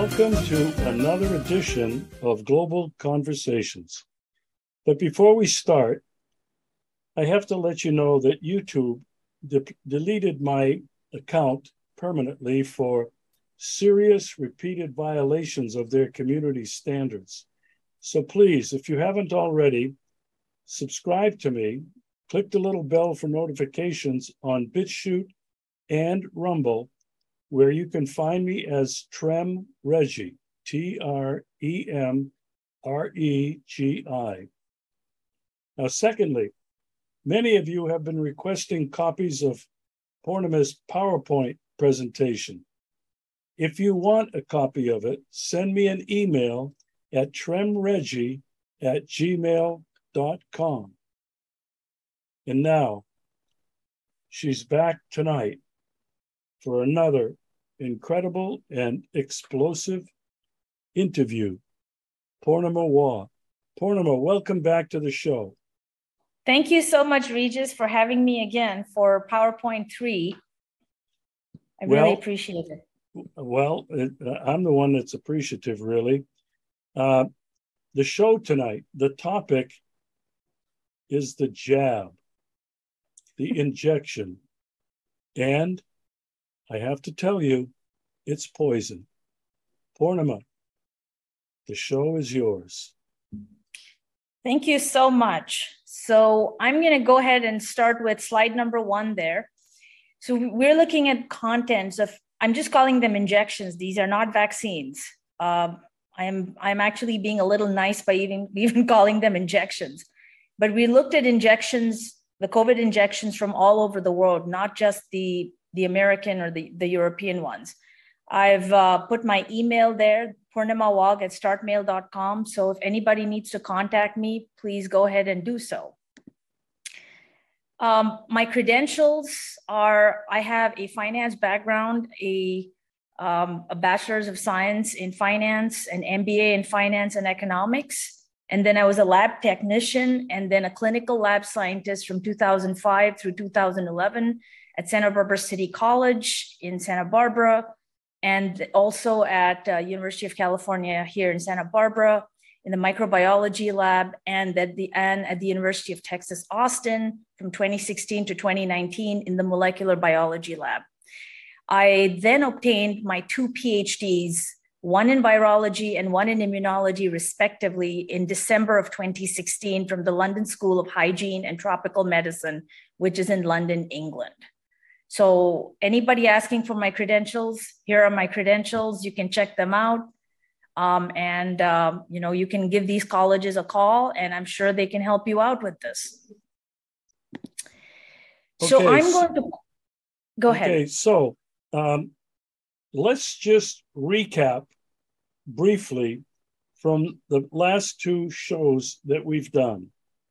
Welcome to another edition of Global Conversations. But before we start, I have to let you know that YouTube deleted my account permanently for serious repeated violations of their community standards. So please, if you haven't already, subscribe to me, click the little bell for notifications on BitChute and Rumble, where you can find me as Trem Reggie, Tremregi. Now, secondly, many of you have been requesting copies of Pornima's PowerPoint presentation. If you want a copy of it, send me an email at tremregi@gmail.com. And now, she's back tonight for another incredible and explosive interview. Pornima Waugh. Pornima, welcome back to the show. Thank you so much, Regis, for having me again for PowerPoint 3. I really appreciate it. Well, I'm the one that's appreciative, really. The show tonight, the topic is the jab, the injection. And I have to tell you, it's poison. Pornima, the show is yours. Thank you so much. So I'm going to go ahead and start with slide number 1 there. So we're looking at contents of, I'm just calling them injections. These are not vaccines. I'm actually being a little nice by even calling them injections. But we looked at injections, the COVID injections from all over the world, not just the American or the European ones. I've put my email there, pornimawaugh@startmail.com. So if anybody needs to contact me, please go ahead and do so. My credentials are, I have a finance background, a bachelor's of science in finance, an MBA in finance and economics. And then I was a lab technician and then a clinical lab scientist from 2005 through 2011 at Santa Barbara City College in Santa Barbara, and also at University of California here in Santa Barbara in the microbiology lab, and at the University of Texas, Austin from 2016 to 2019 in the molecular biology lab. I then obtained my 2 PhDs, one in virology and one in immunology, respectively, in December of 2016 from the London School of Hygiene and Tropical Medicine, which is in London, England. So anybody asking for my credentials, here are my credentials. You can check them out. You can give these colleges a call, and I'm sure they can help you out with this. Okay, so I'm going to go ahead. Okay, so let's just recap briefly from the last 2 shows that we've done.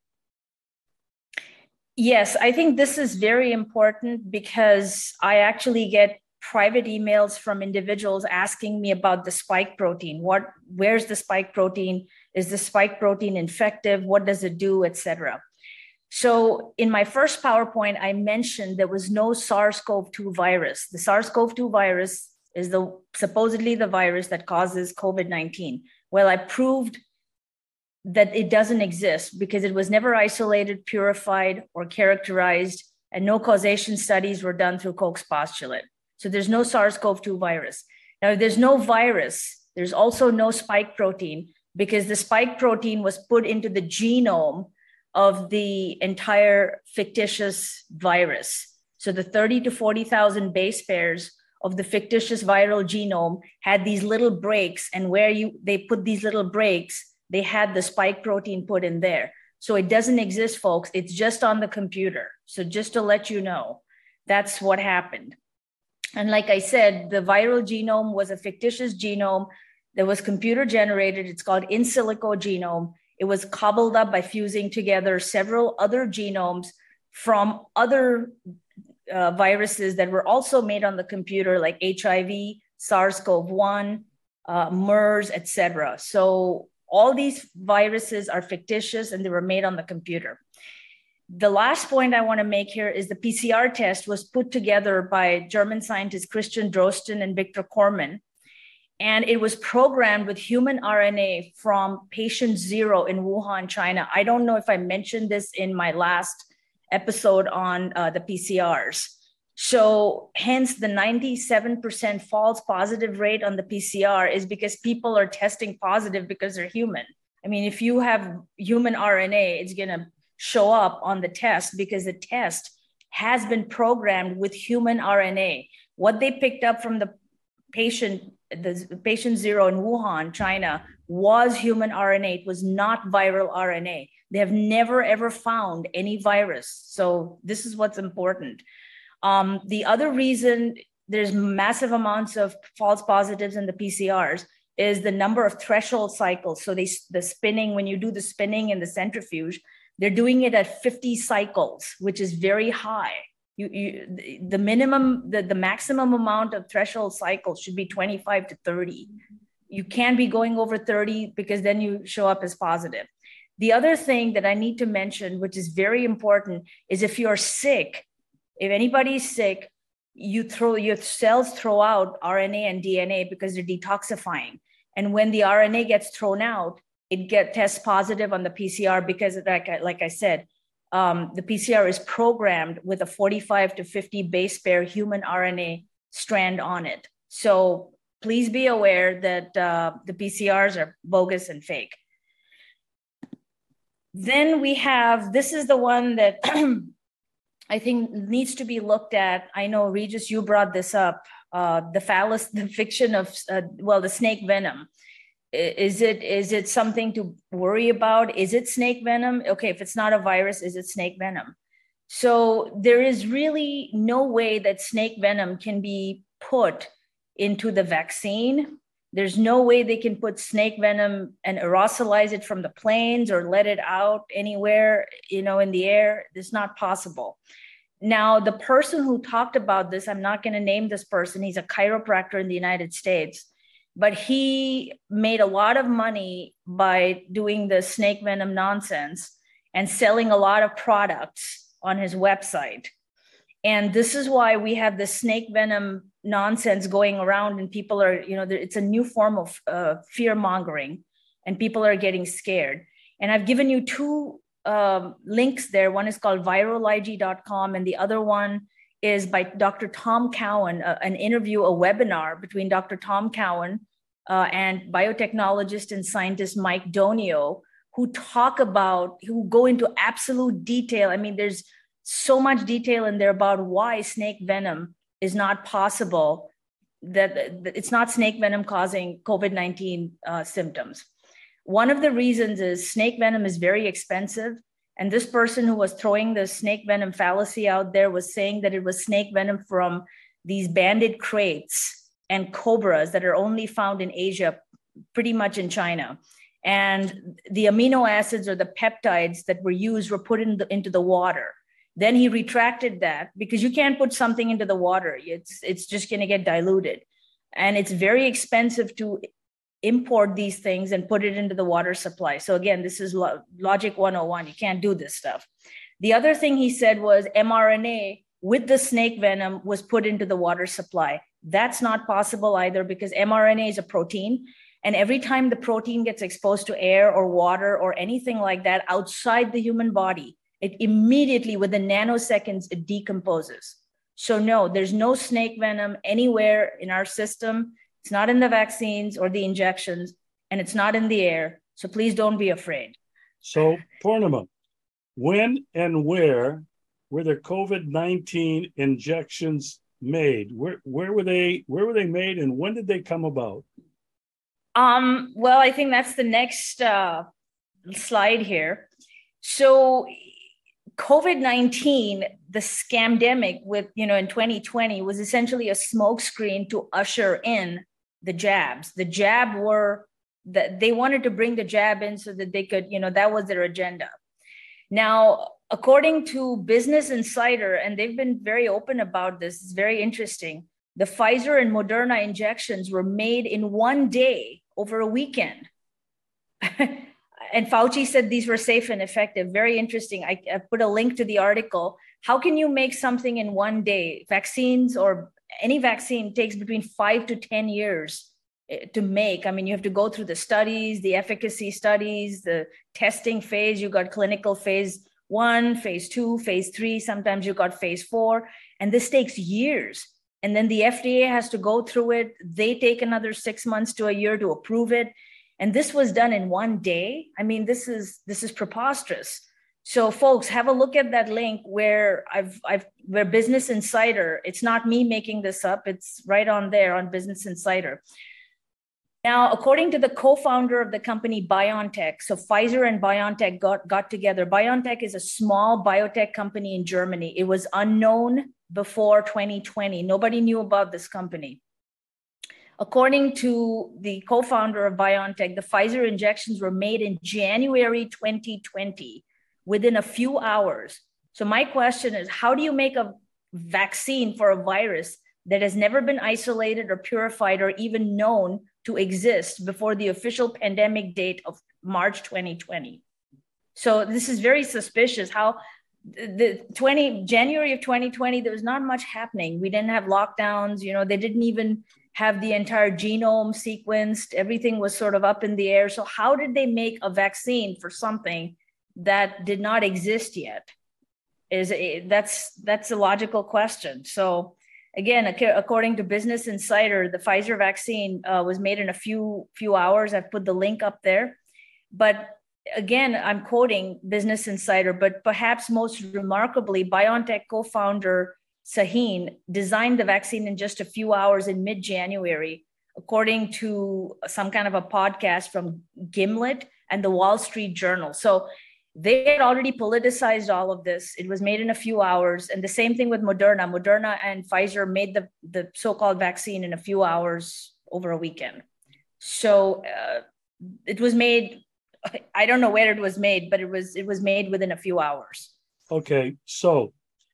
Yes, I think this is very important because I actually get private emails from individuals asking me about the spike protein. Where's the spike protein? Is the spike protein infective? What does it do, etc.? So in my first PowerPoint, I mentioned there was no SARS-CoV-2 virus. The SARS-CoV-2 virus is supposedly the virus that causes COVID-19. Well, I proved that it doesn't exist because it was never isolated, purified, or characterized, and no causation studies were done through Koch's postulate. So there's no SARS-CoV-2 virus. Now, if there's no virus, there's also no spike protein because the spike protein was put into the genome of the entire fictitious virus. So the 30 to 40,000 base pairs of the fictitious viral genome had these little breaks, and where they put these little breaks, they had the spike protein put in there. So it doesn't exist, folks. It's just on the computer. So just to let you know, that's what happened. And like I said, the viral genome was a fictitious genome that was computer generated. It's called in silico genome. It was cobbled up by fusing together several other genomes from other viruses that were also made on the computer, like HIV, SARS-CoV-1, MERS, etc. So all these viruses are fictitious and they were made on the computer. The last point I want to make here is the PCR test was put together by German scientists Christian Drosten and Victor Korman. And it was programmed with human RNA from patient 0 in Wuhan, China. I don't know if I mentioned this in my last episode on the PCRs. So hence the 97% false positive rate on the PCR is because people are testing positive because they're human. I mean, if you have human RNA, it's going to show up on the test because the test has been programmed with human RNA. What they picked up from the patient 0 in Wuhan, China, was human RNA. It was not viral RNA. They have never, ever found any virus. So this is what's important. The other reason there's massive amounts of false positives in the PCRs is the number of threshold cycles. So the spinning, when you do the spinning in the centrifuge, they're doing it at 50 cycles, which is very high. The maximum amount of threshold cycles should be 25 to 30. You can't be going over 30 because then you show up as positive. The other thing that I need to mention, which is very important, is if you're sick, if anybody's sick, your cells throw out RNA and DNA because they're detoxifying. And when the RNA gets thrown out, it tests positive on the PCR because, like I said, the PCR is programmed with a 45 to 50 base pair human RNA strand on it. So please be aware that the PCRs are bogus and fake. Then we have, this is the one that I think needs to be looked at. I know, Regis, you brought this up, the fiction of, the snake venom. Is it something to worry about? Is it snake venom? Okay, if it's not a virus, is it snake venom? So there is really no way that snake venom can be put into the vaccine. There's no way they can put snake venom and aerosolize it from the planes or let it out anywhere, in the air. It's not possible. Now, the person who talked about this, I'm not going to name this person. He's a chiropractor in the United States, but he made a lot of money by doing the snake venom nonsense and selling a lot of products on his website. And this is why we have the snake venom nonsense going around, and people are, it's a new form of fear mongering, and people are getting scared. And I've given you two links there. One is called viralig.com, and the other one is by Dr. Tom Cowan, an interview, a webinar between Dr. Tom Cowan and biotechnologist and scientist Mike Donio, who go into absolute detail. I mean, there's so much detail in there about why snake venom is not possible, that it's not snake venom causing COVID-19 symptoms. One of the reasons is snake venom is very expensive. And this person who was throwing the snake venom fallacy out there was saying that it was snake venom from these banded kraits and cobras that are only found in Asia, pretty much in China. And the amino acids or the peptides that were used were put into the water. Then he retracted that because you can't put something into the water. It's just going to get diluted. And it's very expensive to import these things and put it into the water supply. So again, this is logic 101. You can't do this stuff. The other thing he said was mRNA with the snake venom was put into the water supply. That's not possible either because mRNA is a protein. And every time the protein gets exposed to air or water or anything like that outside the human body, it immediately, within nanoseconds, it decomposes. So no, there's no snake venom anywhere in our system. It's not in the vaccines or the injections, and it's not in the air. So please don't be afraid. So, Purnima, when and where were the COVID-19 injections made? Where were they made, and when did they come about? Well, I think that's the next slide here. So COVID-19, the scamdemic in 2020 was essentially a smokescreen to usher in the jabs. The jab they wanted to bring the jab in so that they could, that was their agenda. Now, according to Business Insider, and they've been very open about this, it's very interesting. The Pfizer and Moderna injections were made in one day over a weekend. And Fauci said these were safe and effective. Very interesting. I put a link to the article. How can you make something in one day? Vaccines or any vaccine takes between 5 to 10 years to make. I mean, you have to go through the studies, the efficacy studies, the testing phase. You got clinical phase 1, phase 2, phase 3. Sometimes you got phase 4, and this takes years. And then the FDA has to go through it. They take another 6 months to a year to approve it. And this was done in one day. I mean, this is preposterous. So folks, have a look at that link where where Business Insider, it's not me making this up, it's right on there on Business Insider. Now, according to the co-founder of the company BioNTech, so Pfizer and BioNTech got together. BioNTech is a small biotech company in Germany. It was unknown before 2020. Nobody knew about this company. According to the co-founder of BioNTech, the Pfizer injections were made in January 2020, within a few hours. So my question is, how do you make a vaccine for a virus that has never been isolated or purified or even known to exist before the official pandemic date of March 2020? So this is very suspicious. How January of 2020, there was not much happening. We didn't have lockdowns, they didn't even have the entire genome sequenced. Everything was sort of up in the air. So how did they make a vaccine for something that did not exist yet? That's a logical question. So again, according to Business Insider, the Pfizer vaccine was made in a few hours. I've put the link up there. But again, I'm quoting Business Insider, but perhaps most remarkably, BioNTech co-founder Sahin designed the vaccine in just a few hours in mid-January, according to some kind of a podcast from Gimlet and the Wall Street Journal. So they had already politicized all of this. It was made in a few hours. And the same thing with Moderna. Moderna and Pfizer made the so-called vaccine in a few hours over a weekend. So it was made, I don't know where it was made, but it was made within a few hours. Okay, so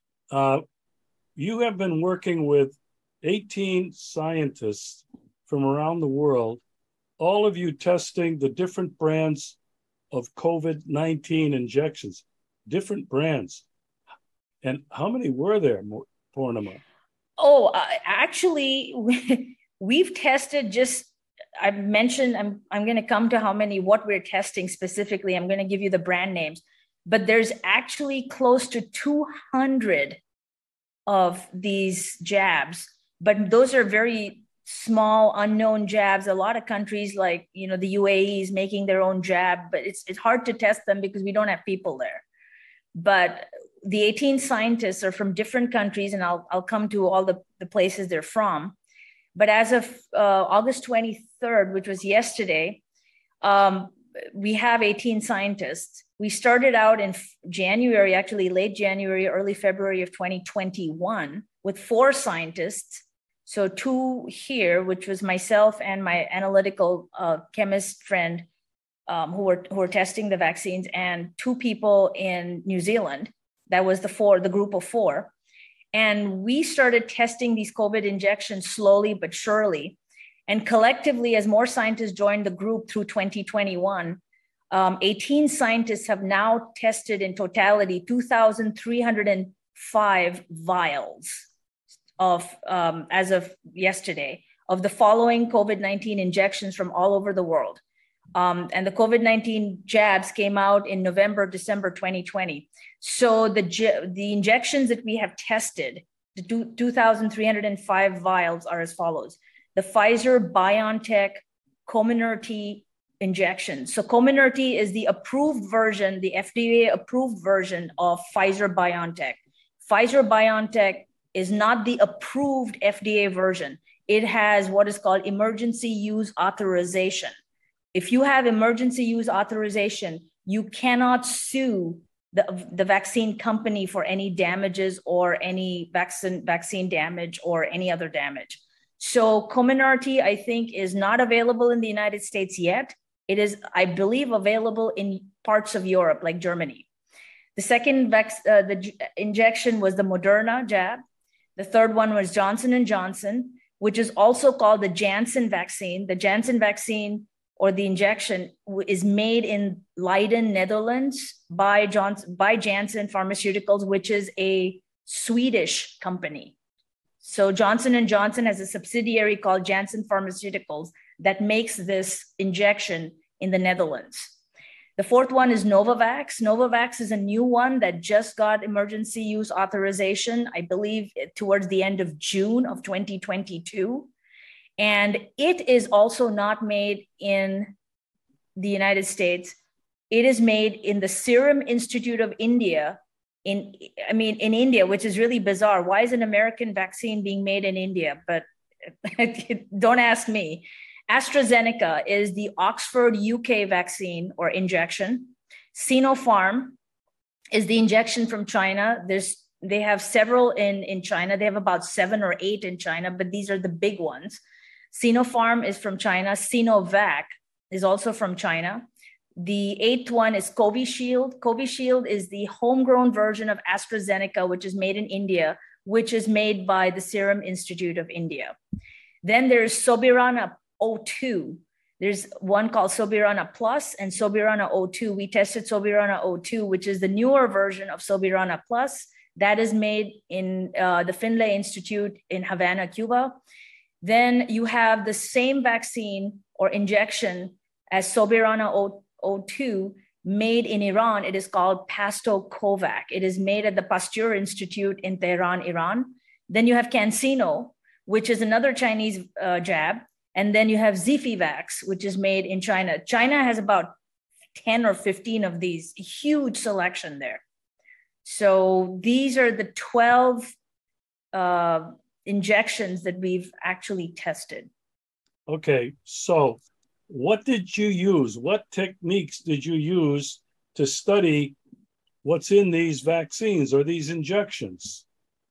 you have been working with 18 scientists from around the world, all of you testing the different brands of COVID-19 injections, different brands. And how many were there, Poornima? Oh, actually, we've tested I've mentioned, I'm going to come to what we're testing specifically. I'm going to give you the brand names, but there's actually close to 200 of these jabs, but those are very small, unknown jabs. A lot of countries like, the UAE is making their own jab, but it's hard to test them because we don't have people there. But the 18 scientists are from different countries, and I'll come to all the places they're from. But as of August 23rd, which was yesterday, we have 18 scientists. We started out in January, actually late January, early February of 2021 with 4 scientists. So 2 here, which was myself and my analytical chemist friend who were testing the vaccines, and 2 people in New Zealand. That was the group of 4. And we started testing these COVID injections slowly but surely. And collectively, as more scientists joined the group through 2021, 18 scientists have now tested in totality 2,305 vials as of yesterday, of the following COVID-19 injections from all over the world. And the COVID-19 jabs came out in November, December 2020. So the injections that we have tested, the 2,305 vials, are as follows. The Pfizer-BioNTech Comirnaty injection. So Comirnaty is the approved version, the FDA-approved version of Pfizer-BioNTech. Pfizer-BioNTech is not the approved FDA version. It has what is called emergency use authorization. If you have emergency use authorization, you cannot sue the vaccine company for any damages or any vaccine damage or any other damage. So Comirnaty, I think, is not available in the United States yet. It is, I believe, available in parts of Europe, like Germany. The second injection was the Moderna jab. The third one was Johnson & Johnson, which is also called the Janssen vaccine. The Janssen vaccine, or the injection, is made in Leiden, Netherlands by Janssen Pharmaceuticals, which is a Swedish company. So Johnson & Johnson has a subsidiary called Janssen Pharmaceuticals that makes this injection in the Netherlands. The fourth one is Novavax. Novavax is a new one that just got emergency use authorization, I believe, towards the end of June of 2022. And it is also not made in the United States. It is made in the Serum Institute of India, in India, which is really bizarre. Why is an American vaccine being made in India? But don't ask me. AstraZeneca is the Oxford, UK vaccine or injection. Sinopharm is the injection from China. They have several in China. They have about 7 or 8 in China, but these are the big ones. Sinopharm is from China. Sinovac is also from China. The 8th one is Covishield. Covishield is the homegrown version of AstraZeneca, which is made in India, which is made by the Serum Institute of India. Then there's Sobirana O2. There's one called Sobirana Plus and Sobirana O2. We tested Sobirana O2, which is the newer version of Sobirana Plus. That is made in the Finlay Institute in Havana, Cuba. Then you have the same vaccine or injection as Sobirana O2 made in Iran. It is called Pasto-Covac. It is made at the Pasteur Institute in Tehran, Iran. Then you have CanSino, which is another Chinese jab. And then you have Zifivax, which is made in China. China has about 10 or 15 of these, huge selection there. So these are the 12 injections that we've actually tested. Okay, so what did you use? What techniques did you use to study what's in these vaccines or these injections?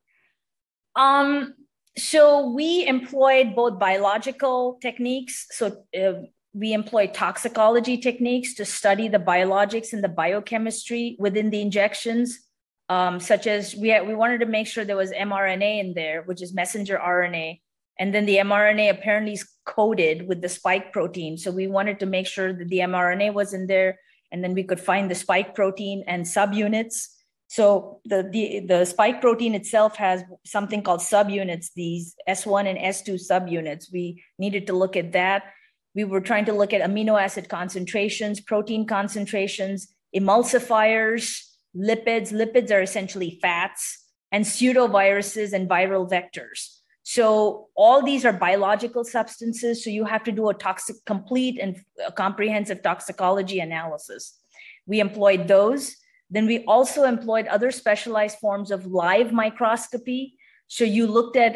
So we employed both biological techniques. So we employed toxicology techniques to study the biologics and the biochemistry within the injections, such as we wanted to make sure there was mRNA in there, which is messenger RNA. And then the mRNA apparently is coded with the spike protein. So we wanted to make sure that the mRNA was in there, and then we could find the spike protein and subunits. So the spike protein itself has something called subunits, these S1 and S2 subunits. We needed to look at that. We were trying to look at amino acid concentrations, protein concentrations, emulsifiers, lipids. Lipids are essentially fats, and pseudoviruses and viral vectors. So all these are biological substances. So you have to do a complete and comprehensive toxicology analysis. We employed those. Then we also employed other specialized forms of live microscopy. So you looked at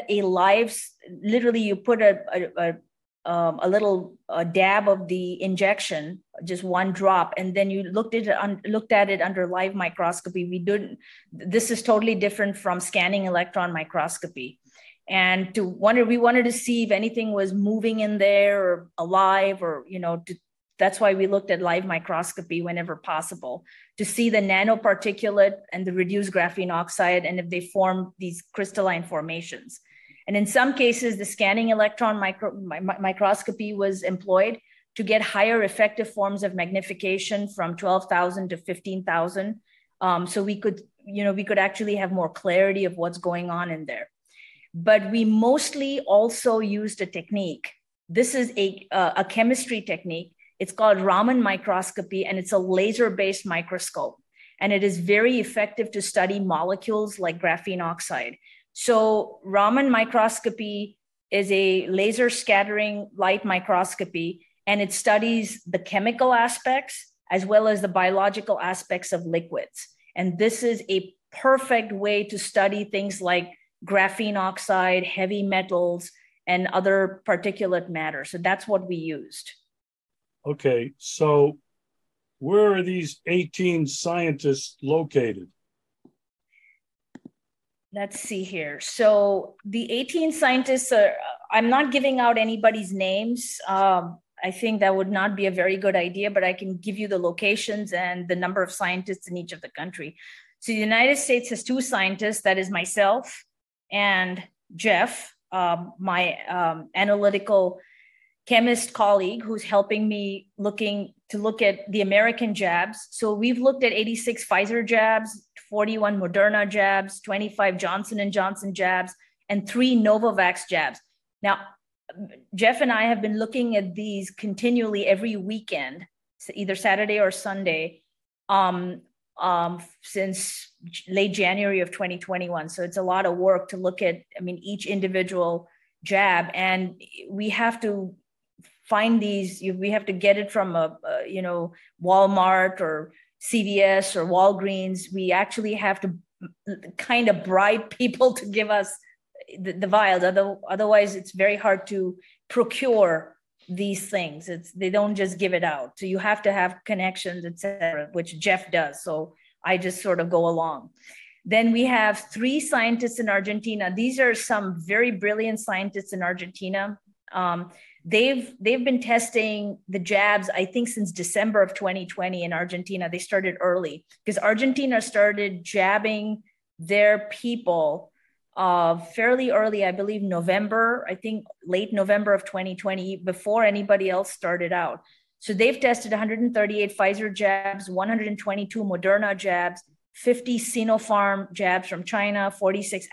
literally you put a little dab of the injection, just one drop, and then you looked at it under live microscopy. This is totally different from scanning electron microscopy. And we wanted to see if anything was moving in there or alive, or, that's why we looked at live microscopy whenever possible, to see the nanoparticulate and the reduced graphene oxide, and if they form these crystalline formations. And in some cases, the scanning electron microscopy was employed to get higher effective forms of magnification from 12,000 to 15,000. So we could actually have more clarity of what's going on in there. But we mostly also used a technique. This is a chemistry technique. It's called Raman microscopy, and it's a laser-based microscope. And it is very effective to study molecules like graphene oxide. So Raman microscopy is a laser scattering light microscopy, and it studies the chemical aspects as well as the biological aspects of liquids. And this is a perfect way to study things like graphene oxide, heavy metals, and other particulate matter. So that's what we used. Okay, so where are these 18 scientists located? Let's see here. So the 18 scientists I'm not giving out anybody's names. I think that would not be a very good idea, but I can give you the locations and the number of scientists in each of the country. So the United States has 2 scientists, that is myself and Jeff, my analytical chemist colleague, who's helping me look at the American jabs. So we've looked at 86 Pfizer jabs, 41 Moderna jabs, 25 Johnson & Johnson jabs, and 3 Novavax jabs. Now, Jeff and I have been looking at these continually every weekend, so either Saturday or Sunday, since late January of 2021. So it's a lot of work to look at, each individual jab, and we have to find these. We have to get it from Walmart or CVS or Walgreens. We actually have to kind of bribe people to give us the vials. Otherwise, it's very hard to procure these things. They don't just give it out. So you have to have connections, etc., which Jeff does. So I just sort of go along. Then we have 3 scientists in Argentina. These are some very brilliant scientists in Argentina. They've been testing the jabs, I think, since December of 2020 in Argentina. They started early because Argentina started jabbing their people fairly early, I believe November, I think late November of 2020, before anybody else started out. So they've tested 138 Pfizer jabs, 122 Moderna jabs, 50 Sinopharm jabs from China, 46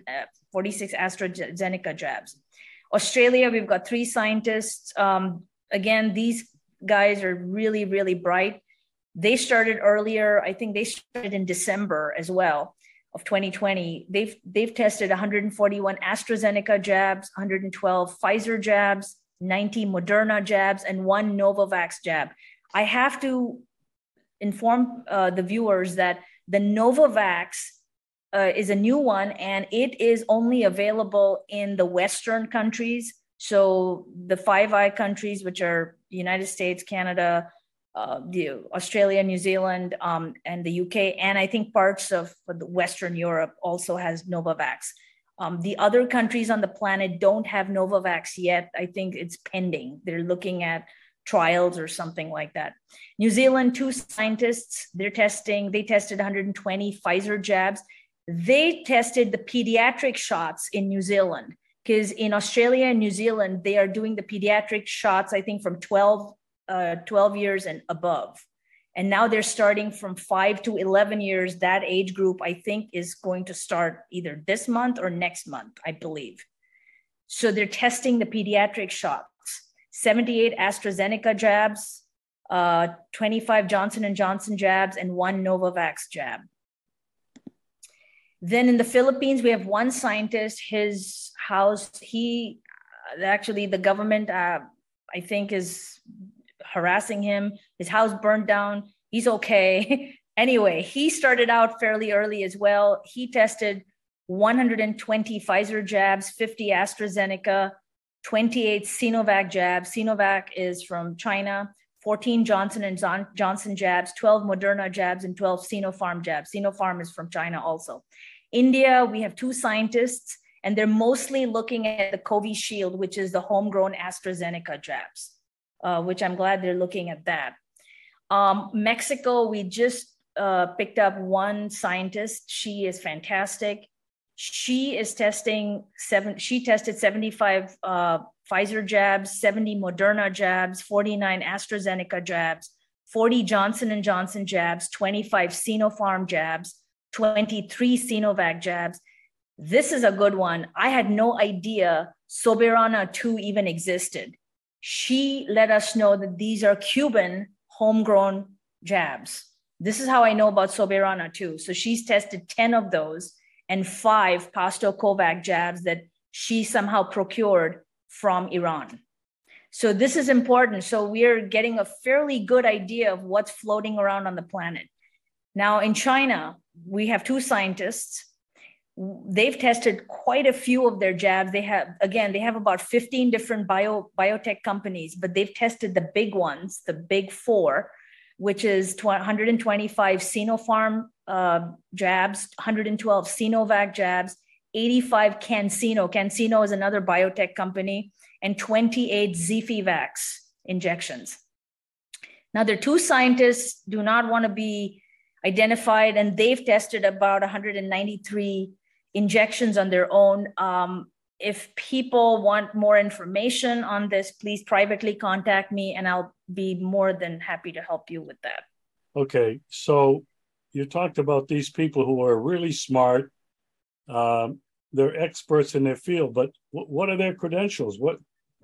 AstraZeneca jabs. Australia, we've got 3 scientists. Again, these guys are really, really bright. They started earlier. I think they started in December as well of 2020. They've tested 141 AstraZeneca jabs, 112 Pfizer jabs, 90 Moderna jabs, and 1 Novavax jab. I have to inform the viewers that the Novavax is a new one, and it is only available in the Western countries. So the Five Eyes countries, which are the United States, Canada, Australia, New Zealand, and the UK, and I think parts of Western Europe also has Novavax. The other countries on the planet don't have Novavax yet. I think it's pending. They're looking at trials or something like that. New Zealand, 2 scientists, they tested 120 Pfizer jabs. They tested the pediatric shots in New Zealand, because in Australia and New Zealand, they are doing the pediatric shots, I think, from 12 years and above. And now they're starting from 5 to 11 years. That age group, I think, is going to start either this month or next month, I believe. So they're testing the pediatric shots. 78 AstraZeneca jabs, 25 Johnson & Johnson jabs, and 1 Novavax jab. Then in the Philippines, we have 1 scientist. His house, the government, I think, is harassing him. His house burned down. He's okay. Anyway, he started out fairly early as well. He tested 120 Pfizer jabs, 50 AstraZeneca, 28 Sinovac jabs. Sinovac is from China. 14 Johnson & Johnson jabs, 12 Moderna jabs, and 12 Sinopharm jabs. Sinopharm is from China also. India, we have 2 scientists, and they're mostly looking at the Covishield, which is the homegrown AstraZeneca jabs, which I'm glad they're looking at that. Mexico, we just picked up 1 scientist. She is fantastic. She tested 75 Pfizer jabs, 70 Moderna jabs, 49 AstraZeneca jabs, 40 Johnson & Johnson jabs, 25 Sinopharm jabs, 23 Sinovac jabs. This is a good one. I had no idea Soberana 2 even existed. She let us know that these are Cuban homegrown jabs. This is how I know about Soberana 2. So she's tested 10 of those and 5 Pasto-Kovac jabs that she somehow procured from Iran. So this is important. So we're getting a fairly good idea of what's floating around on the planet. Now in China, we have 2 scientists. They've tested quite a few of their jabs. They have about 15 different biotech companies, but they've tested the big ones, the big 4, which is 125 Sinopharm jabs, 112 Sinovac jabs, 85 CanSino. CanSino is another biotech company, and 28 Xifivax injections. Now, their 2 scientists do not want to be identified, and they've tested about 193 injections on their own. If people want more information on this, please privately contact me, and I'll be more than happy to help you with that. Okay, so you talked about these people who are really smart. They're experts in their field, but what are their credentials?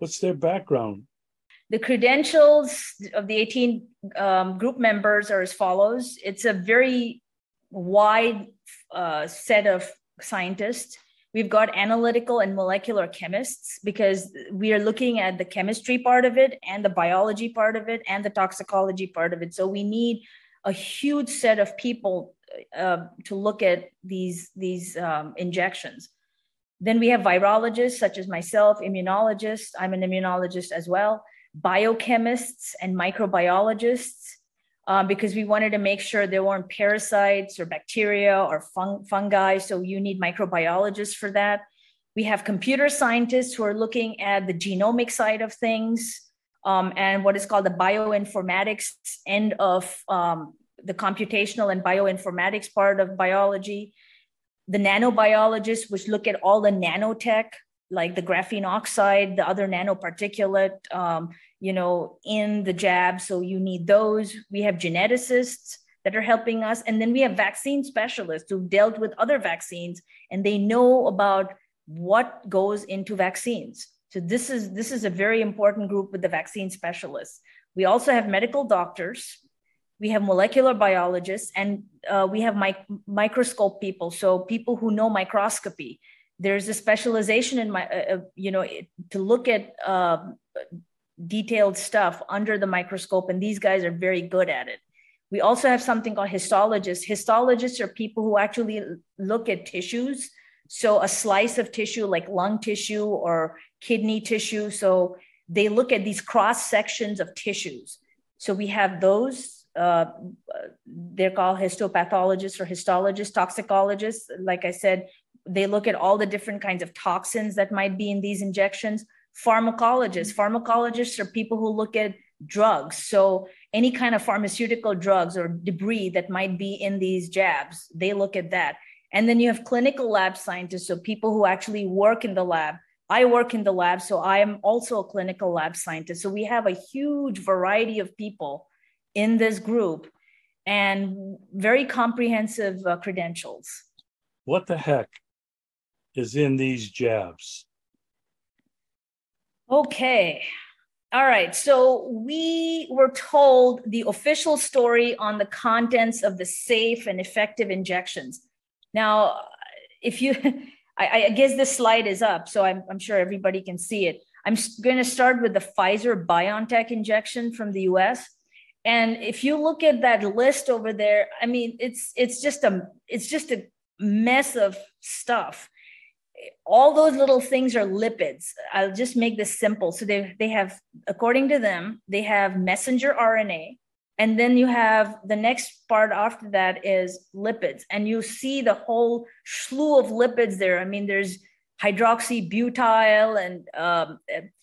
What's their background? The credentials of the 18 group members are as follows. It's a very wide set of scientists. We've got analytical and molecular chemists because we are looking at the chemistry part of it and the biology part of it and the toxicology part of it. So we need a huge set of people to look at these injections. Then we have virologists such as myself, immunologists. I'm an immunologist as well. Biochemists and microbiologists, because we wanted to make sure there weren't parasites or bacteria or fungi. So you need microbiologists for that. We have computer scientists who are looking at the genomic side of things and what is called the bioinformatics end of the computational and bioinformatics part of biology. The nanobiologists, which look at all the nanotech, like the graphene oxide, the other nanoparticulate, in the jab. So you need those. We have geneticists that are helping us. And then we have vaccine specialists who've dealt with other vaccines and they know about what goes into vaccines. So this is a very important group with the vaccine specialists. We also have medical doctors. We have molecular biologists, and we have microscope people. So people who know microscopy. There's a specialization in to look at detailed stuff under the microscope, and these guys are very good at it. We also have something called histologists. Histologists are people who actually look at tissues. So a slice of tissue like lung tissue or kidney tissue. So they look at these cross sections of tissues. So we have those. They're called histopathologists or histologists, toxicologists. Like I said, they look at all the different kinds of toxins that might be in these injections. Pharmacologists are people who look at drugs. So any kind of pharmaceutical drugs or debris that might be in these jabs, they look at that. And then you have clinical lab scientists, so people who actually work in the lab. I work in the lab, so I am also a clinical lab scientist. So we have a huge variety of people in this group and very comprehensive credentials. What the heck is in these jabs? Okay. All right. So we were told the official story on the contents of the safe and effective injections. Now, if you, I guess this slide is up, so I'm sure everybody can see it. I'm going to start with the Pfizer BioNTech injection from the US. And if you look at that list over there, I mean, it's just a mess of stuff. All those little things are lipids. I'll just make this simple. So they have, according to them, they have messenger RNA. And then you have the next part after that is lipids. And you see the whole slew of lipids there. I mean, there's hydroxybutyl and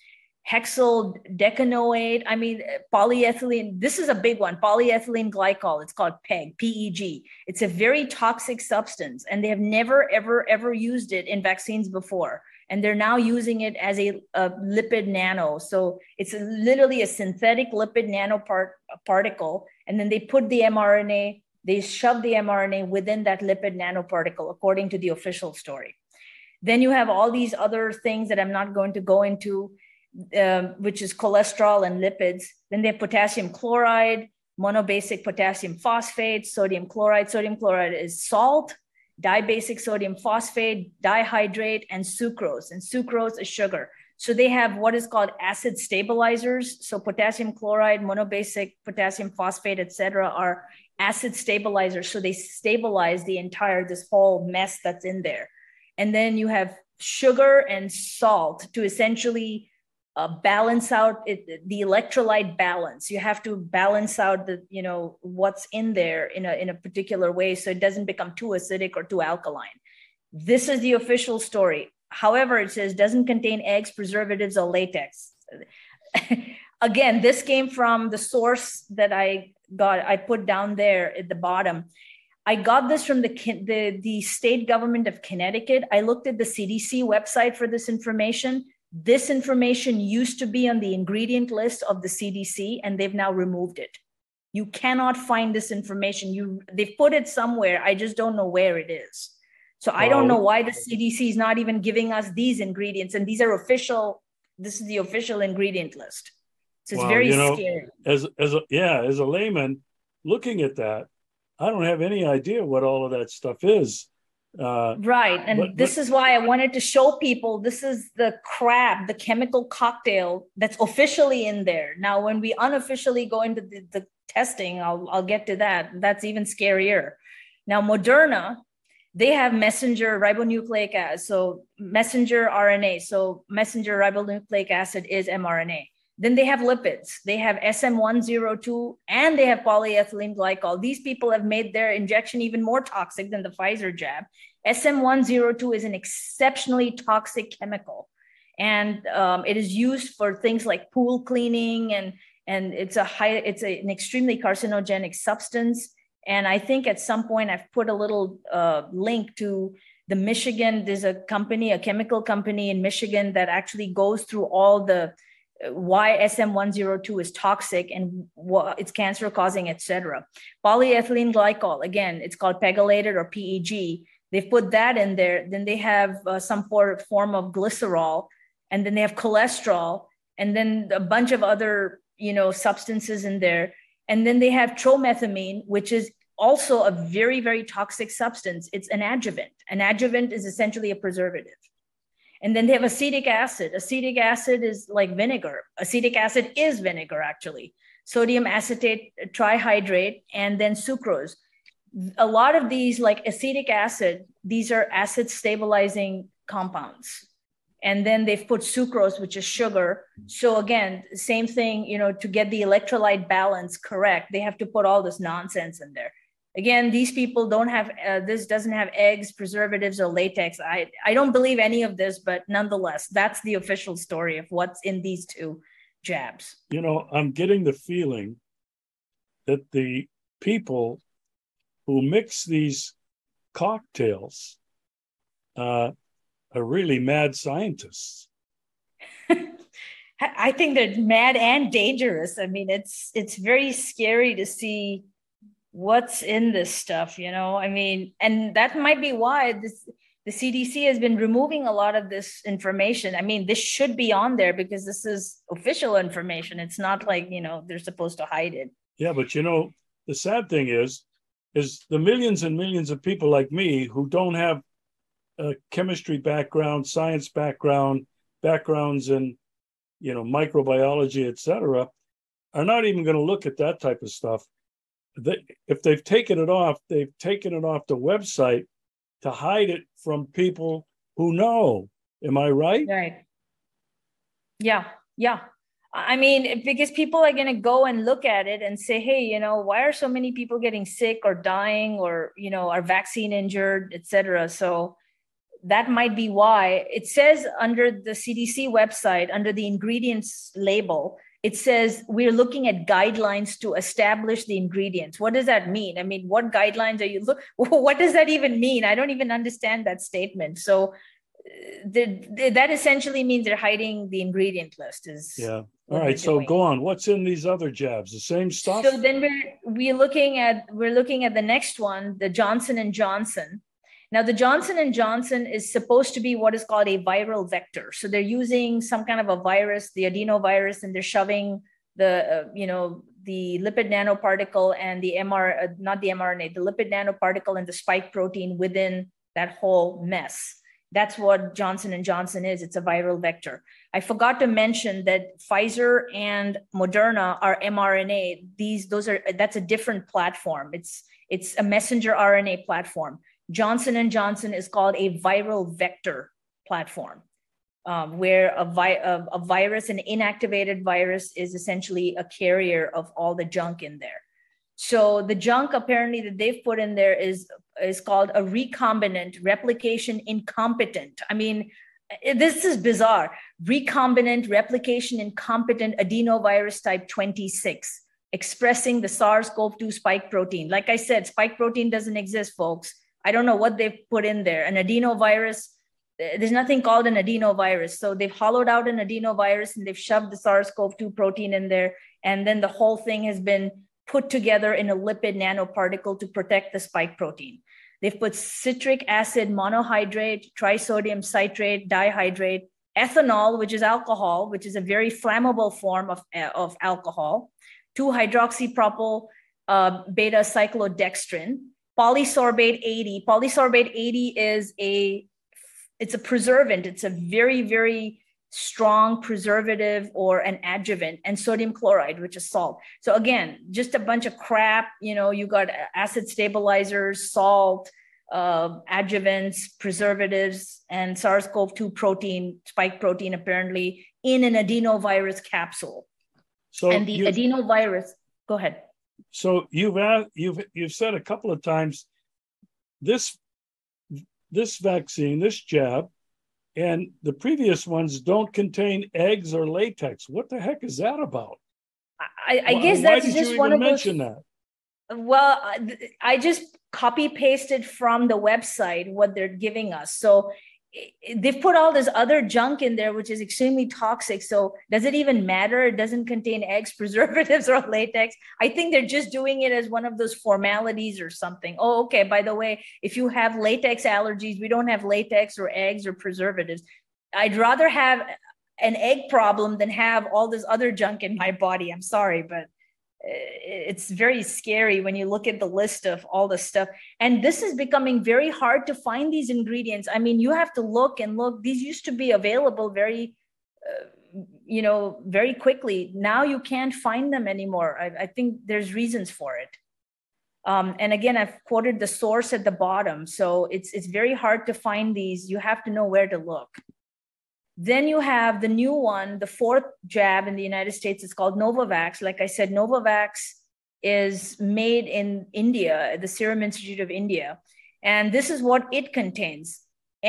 hexyl decanoate. I mean, polyethylene. This is a big one, polyethylene glycol. It's called PEG, PEG. It's a very toxic substance, and they have never, ever used it in vaccines before. And they're now using it as a lipid nano. So it's literally a synthetic lipid nanoparticle. And then they put the mRNA, they shove the mRNA within that lipid nanoparticle, according to the official story. Then you have all these other things that I'm not going to go into, which is cholesterol and lipids. Then they have potassium chloride, monobasic potassium phosphate, sodium chloride. Sodium chloride is salt, dibasic sodium phosphate, dihydrate, and sucrose. And sucrose is sugar. So they have what is called acid stabilizers. So potassium chloride, monobasic potassium phosphate, et cetera, are acid stabilizers. So they stabilize this whole mess that's in there. And then you have sugar and salt to essentially balance out the electrolyte balance. You have to balance out what's in there in a particular way so it doesn't become too acidic or too alkaline. This is the official story. However, it says doesn't contain eggs, preservatives, or latex. Again, this came from the source that I put down there at the bottom. I got this from the state government of Connecticut. I looked at the CDC website for this information. This information used to be on the ingredient list of the CDC, and they've now removed it. You cannot find this information. They've put it somewhere. I just don't know where it is. So I don't know why the CDC is not even giving us these ingredients. And these are official this is the official ingredient list. So it's Wow, very scary. as a layman looking at that, I don't have any idea what all of that stuff is. Right. And this is why I wanted to show people this is the crab, the chemical cocktail that's officially in there. Now, when we unofficially go into the testing, I'll get to that. That's even scarier. Now, Moderna, they have messenger ribonucleic acid, so messenger RNA. So messenger ribonucleic acid is mRNA. Then they have lipids. They have SM-102 and they have polyethylene glycol. These people have made their injection even more toxic than the Pfizer jab. SM-102 is an exceptionally toxic chemical. And it is used for things like pool cleaning, and it's an extremely carcinogenic substance. And I think at some point I've put a little link to the Michigan. There's a company, a chemical company in Michigan that actually goes through all the why SM-102 is toxic and what it's cancer causing, etc. Polyethylene glycol, again, it's called pegylated or PEG. They've put that in there. Then they have some form of glycerol, and then they have cholesterol, and then a bunch of other substances in there. And then they have tromethamine, which is also a very, very toxic substance. It's an adjuvant. An adjuvant is essentially a preservative. And then they have acetic acid. Acetic acid is like vinegar. Acetic acid is vinegar, actually. Sodium acetate trihydrate, and then sucrose. A lot of these, like acetic acid, these are acid stabilizing compounds. And then they've put sucrose, which is sugar. So again, same thing, to get the electrolyte balance correct, they have to put all this nonsense in there. Again, these people don't have, this doesn't have eggs, preservatives, or latex. I don't believe any of this, but nonetheless, that's the official story of what's in these two jabs. I'm getting the feeling that the people who mix these cocktails are really mad scientists. I think they're mad and dangerous. I mean, it's very scary to see what's in this stuff, and that might be why the CDC has been removing a lot of this information. I mean, this should be on there because this is official information. It's not like, they're supposed to hide it. Yeah, but the sad thing is the millions and millions of people like me who don't have a chemistry background, science backgrounds in, microbiology, etc., are not even going to look at that type of stuff. If they've taken it off the website to hide it from people who know. Am I right? Right. Yeah. I mean, because people are going to go and look at it and say, hey, why are so many people getting sick or dying or, are vaccine injured, etc. So that might be why. It says under the CDC website, under the ingredients label, it says we're looking at guidelines to establish the ingredients. What does that mean? I mean, what guidelines are you what does that even mean? I don't even understand that statement. So that essentially means they're hiding the ingredient list. Yeah. All right. So go on. What's in these other jabs? The same stuff? So then we're looking at the next one, the Johnson & Johnson. Now, the Johnson & Johnson is supposed to be what is called a viral vector. So they're using some kind of a virus, the adenovirus, and they're shoving the lipid nanoparticle and the lipid nanoparticle and the spike protein within that whole mess. That's what Johnson & Johnson is. It's a viral vector. I forgot to mention that Pfizer and Moderna are mRNA. That's a different platform. It's a messenger RNA platform. Johnson & Johnson is called a viral vector platform, where a virus, an inactivated virus, is essentially a carrier of all the junk in there. So the junk apparently that they've put in there is called a recombinant replication incompetent. I mean, this is bizarre. Recombinant replication incompetent adenovirus type 26, expressing the SARS-CoV-2 spike protein. Like I said, spike protein doesn't exist, folks. I don't know what they've put in there. An adenovirus, there's nothing called an adenovirus. So they've hollowed out an adenovirus and they've shoved the SARS-CoV-2 protein in there. And then the whole thing has been put together in a lipid nanoparticle to protect the spike protein. They've put citric acid monohydrate, trisodium citrate, dihydrate, ethanol, which is alcohol, which is a very flammable form of alcohol, 2-hydroxypropyl beta cyclodextrin, polysorbate 80. Polysorbate 80 is it's a preservative. It's a very, very strong preservative or an adjuvant, and sodium chloride, which is salt. So again, just a bunch of crap. You got acid stabilizers, salt, adjuvants, preservatives, and SARS-CoV-2 protein, spike protein, apparently in an adenovirus capsule. So and the adenovirus, go ahead. So you've said a couple of times this vaccine, this jab, and the previous ones don't contain eggs or latex. What the heck is that about? I guess that's just one of those. Mention that? Well, I just copy pasted from the website what they're giving us. So they've put all this other junk in there, which is extremely toxic. So does it even matter? It doesn't contain eggs, preservatives, or latex. I think they're just doing it as one of those formalities or something. Oh, okay. By the way, if you have latex allergies, we don't have latex or eggs or preservatives. I'd rather have an egg problem than have all this other junk in my body. I'm sorry, but it's very scary when you look at the list of all the stuff. And this is becoming very hard to find these ingredients. I mean, you have to look and look. These used to be available very, very quickly. Now you can't find them anymore. I think there's reasons for it. And again, I've quoted the source at the bottom. So it's very hard to find these. You have to know where to look. Then you have the new one, the fourth jab in the United States. It's called Novavax. Like I said, Novavax is made in India, the Serum Institute of India. And this is what it contains.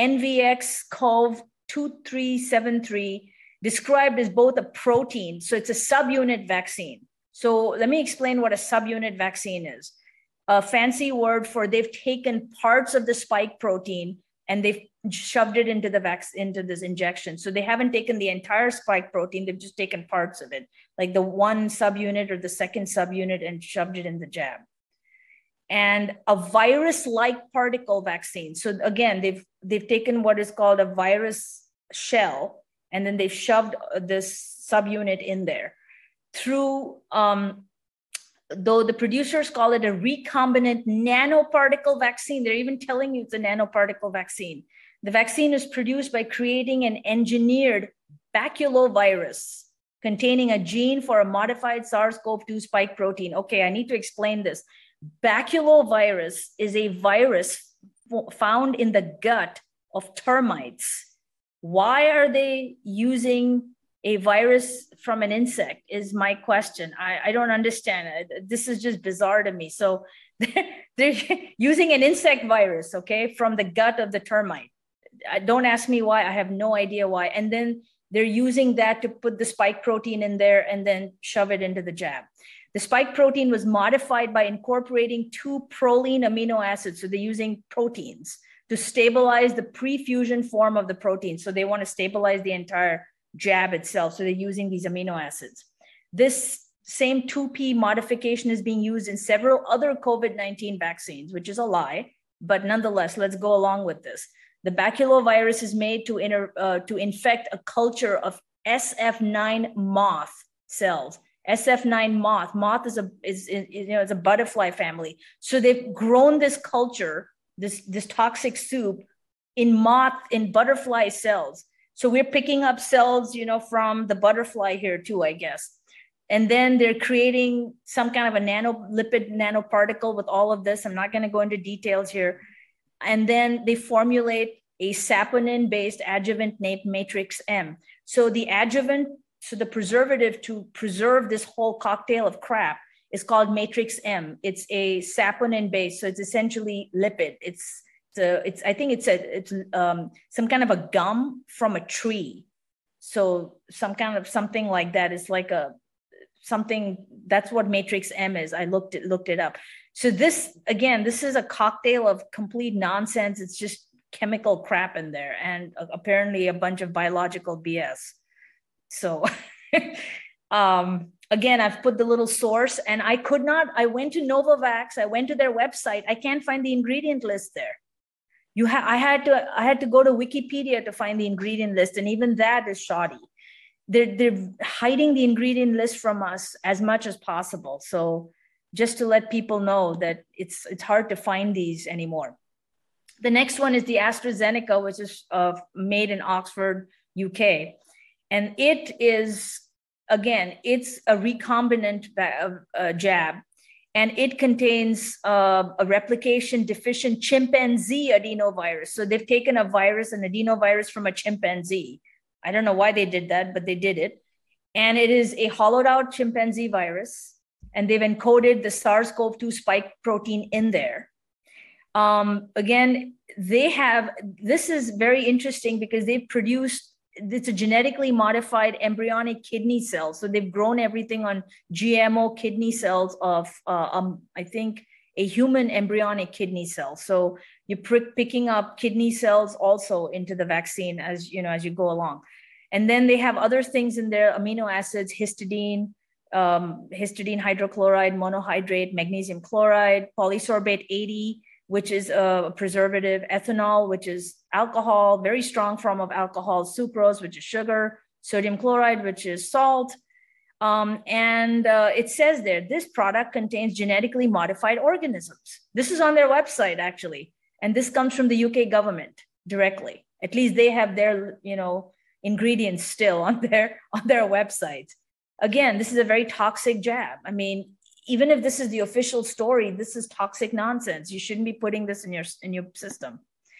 NVX-CoV2373, described as both a protein. So it's a subunit vaccine. So let me explain what a subunit vaccine is. A fancy word for they've taken parts of the spike protein and they've shoved it into into this injection. So they haven't taken the entire spike protein, they've just taken parts of it, like the one subunit or the second subunit, and shoved it in the jab. And a virus-like particle vaccine. So again, they've taken what is called a virus shell, and then they've shoved this subunit in there. Through, though the producers call it a recombinant nanoparticle vaccine, they're even telling you it's a nanoparticle vaccine. The vaccine is produced by creating an engineered baculovirus containing a gene for a modified SARS-CoV-2 spike protein. Okay, I need to explain this. Baculovirus is a virus found in the gut of termites. Why are they using a virus from an insect is my question. I don't understand it. This is just bizarre to me. So they're using an insect virus, okay, from the gut of the termite. Don't ask me why. I have no idea why. And then they're using that to put the spike protein in there and then shove it into the jab. The spike protein was modified by incorporating 2 proline amino acids. So they're using proteins to stabilize the pre-fusion form of the protein. So they want to stabilize the entire jab itself. So they're using these amino acids. This same 2P modification is being used in several other COVID-19 vaccines, which is a lie, but nonetheless, let's go along with this. The baculovirus is made to infect a culture of SF9 moth cells. SF9 moth is a butterfly family. So they've grown this culture, this toxic soup in butterfly cells. So we're picking up cells, from the butterfly here too, I guess. And then they're creating some kind of a lipid nanoparticle with all of this. I'm not going to go into details here. And then they formulate a saponin-based adjuvant named Matrix M. So the adjuvant, the preservative to preserve this whole cocktail of crap is called Matrix M. It's a saponin-based, so it's essentially lipid. I think it's some kind of a gum from a tree. So something like that. It's like that's what Matrix M is. I looked it up. So this is a cocktail of complete nonsense. It's just chemical crap in there, and apparently a bunch of biological BS. So again, I've put the little source, and I went to Novavax, I went to their website. I can't find the ingredient list there. I had to go to Wikipedia to find the ingredient list, and even that is shoddy. They're hiding the ingredient list from us as much as possible. So just to let people know that it's hard to find these anymore. The next one is the AstraZeneca, which is made in Oxford, UK. And it is, again, it's a recombinant jab, and it contains a replication deficient chimpanzee adenovirus. So they've taken a virus, an adenovirus from a chimpanzee. I don't know why they did that, but they did it. And it is a hollowed out chimpanzee virus, and they've encoded the SARS-CoV-2 spike protein in there. Again, this is very interesting because they've produced, it's a genetically modified embryonic kidney cell. So they've grown everything on GMO kidney cells of, I think, a human embryonic kidney cell. So you're picking up kidney cells also into the vaccine as you go along. And then they have other things in there, amino acids, histidine, histidine hydrochloride, monohydrate, magnesium chloride, polysorbate 80, which is a preservative, ethanol, which is alcohol, very strong form of alcohol, sucrose, which is sugar, sodium chloride, which is salt. It says there, this product contains genetically modified organisms. This is on their website, actually. And this comes from the UK government directly. At least they have their, ingredients still on their website. Again, this is a very toxic jab. I mean, even if this is the official story, this is toxic nonsense. You shouldn't be putting this in your system.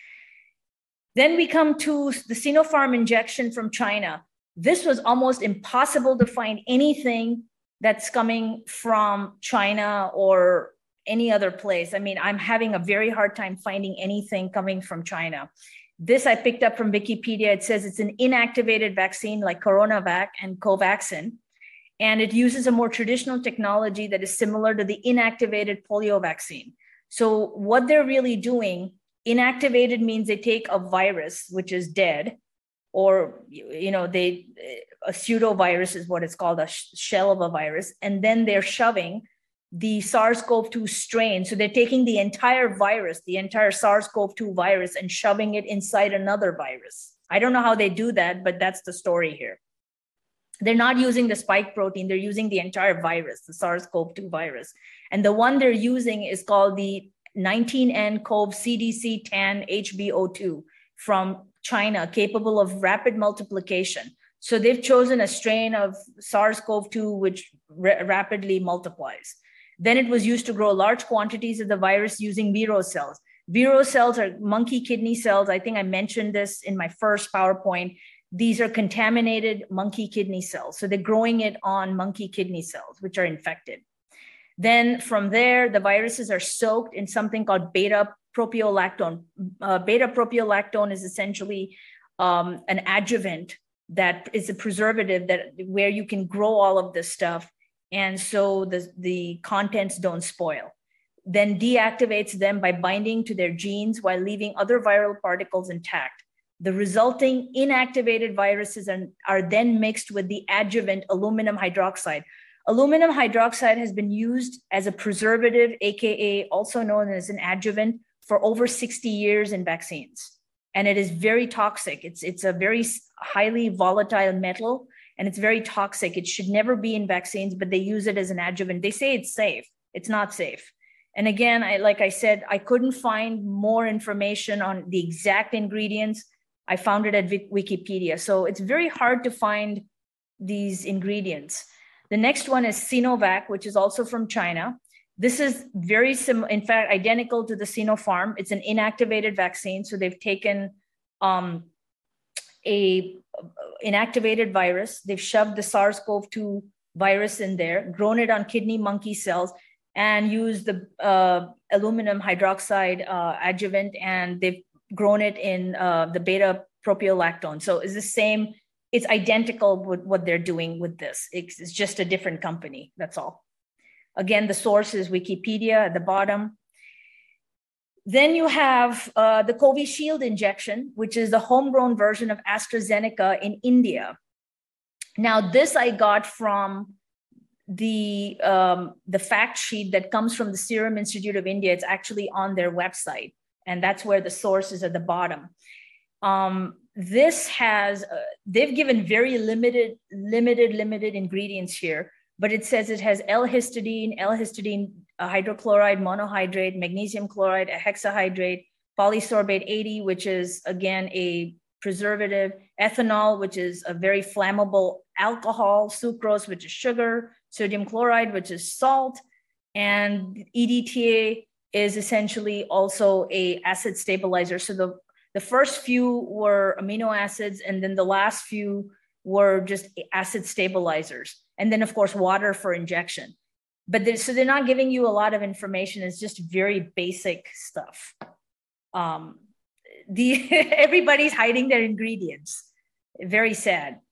Then we come to the Sinopharm injection from China. This was almost impossible to find anything that's coming from China or any other place. I mean, I'm having a very hard time finding anything coming from China. This I picked up from Wikipedia. It says it's an inactivated vaccine like CoronaVac and Covaxin. And it uses a more traditional technology that is similar to the inactivated polio vaccine. So what they're really doing, inactivated means they take a virus, which is dead, or, a pseudovirus is what it's called, a shell of a virus. And then they're shoving the SARS-CoV-2 strain. So they're taking the entire virus, the entire SARS-CoV-2 virus, and shoving it inside another virus. I don't know how they do that, but that's the story here. They're not using the spike protein. They're using the entire virus, the SARS-CoV-2 virus. And the one they're using is called the 19N-CoV CDC-10 HBO2 from China, capable of rapid multiplication. So they've chosen a strain of SARS-CoV-2 which rapidly multiplies. Then it was used to grow large quantities of the virus using Vero cells. Vero cells are monkey kidney cells. I think I mentioned this in my first PowerPoint. These are contaminated monkey kidney cells. So they're growing it on monkey kidney cells, which are infected. Then from there, the viruses are soaked in something called beta-propiolactone. Beta-propiolactone is essentially an adjuvant that is a preservative where you can grow all of this stuff. And so the contents don't spoil. Then deactivates them by binding to their genes while leaving other viral particles intact. The resulting inactivated viruses are then mixed with the adjuvant aluminum hydroxide. Aluminum hydroxide has been used as a preservative, AKA also known as an adjuvant, for over 60 years in vaccines. And it is very toxic. It's a very highly volatile metal, and it's very toxic. It should never be in vaccines, but they use it as an adjuvant. They say it's safe. It's not safe. And again, like I said, I couldn't find more information on the exact ingredients. I found it at Wikipedia. So it's very hard to find these ingredients. The next one is Sinovac, which is also from China. This is very similar, in fact, identical to the Sinopharm. It's an inactivated vaccine. So they've taken a inactivated virus. They've shoved the SARS-CoV-2 virus in there, grown it on kidney monkey cells, and used the aluminum hydroxide adjuvant, and they've grown it in the beta-propiolactone. So it's the same, it's identical with what they're doing with this. It's just a different company, that's all. Again, the source is Wikipedia at the bottom. Then you have the Covishield injection, which is the homegrown version of AstraZeneca in India. Now, this I got from the fact sheet that comes from the Serum Institute of India. It's actually on their website. And that's where the source is at the bottom. This has, they've given very limited ingredients here, but it says it has L-histidine hydrochloride, monohydrate, magnesium chloride, a hexahydrate, polysorbate 80, which is again a preservative, ethanol, which is a very flammable alcohol, sucrose, which is sugar, sodium chloride, which is salt, and EDTA is essentially also a acid stabilizer. So the first few were amino acids, and then the last few were just acid stabilizers. And then of course, water for injection. But so they're not giving you a lot of information. It's just very basic stuff. Everybody's hiding their ingredients. Very sad.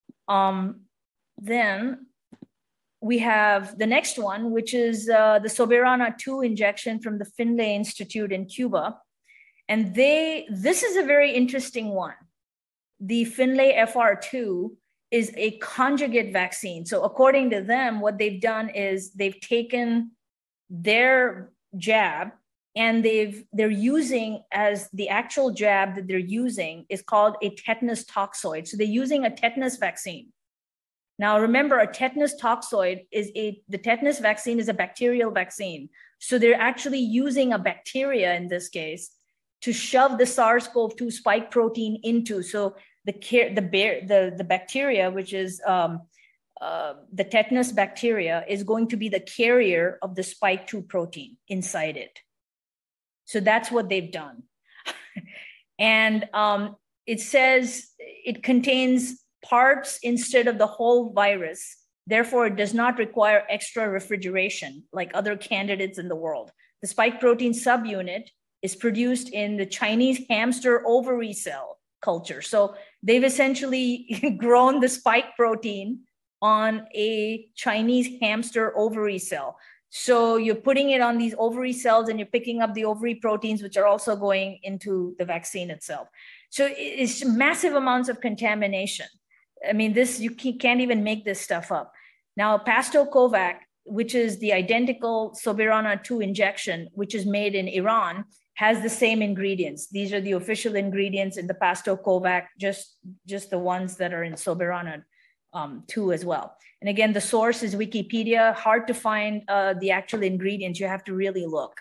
Then we have the next one, which is the Soberana 2 injection from the Finlay Institute in Cuba. And this is a very interesting one. The Finlay FR2 is a conjugate vaccine. So according to them, what they've done is they've taken their jab and they're using as the actual jab that they're using is called a tetanus toxoid. So they're using a tetanus vaccine. Now, remember, a tetanus toxoid the tetanus vaccine is a bacterial vaccine. So they're actually using a bacteria in this case to shove the SARS-CoV-2 spike protein into. So the bacteria, which is the tetanus bacteria, is going to be the carrier of the spike 2 protein inside it. So that's what they've done. And it says it contains parts instead of the whole virus. Therefore, it does not require extra refrigeration like other candidates in the world. The spike protein subunit is produced in the Chinese hamster ovary cell culture. So they've essentially grown the spike protein on a Chinese hamster ovary cell. So you're putting it on these ovary cells and you're picking up the ovary proteins, which are also going into the vaccine itself. So it's massive amounts of contamination. I mean, you can't even make this stuff up. Now, Pasto-Kovac, which is the identical Soberana 2 injection, which is made in Iran, has the same ingredients. These are the official ingredients in the Pasto-Kovac, just the ones that are in Soberana 2 as well. And again, the source is Wikipedia. Hard to find the actual ingredients. You have to really look.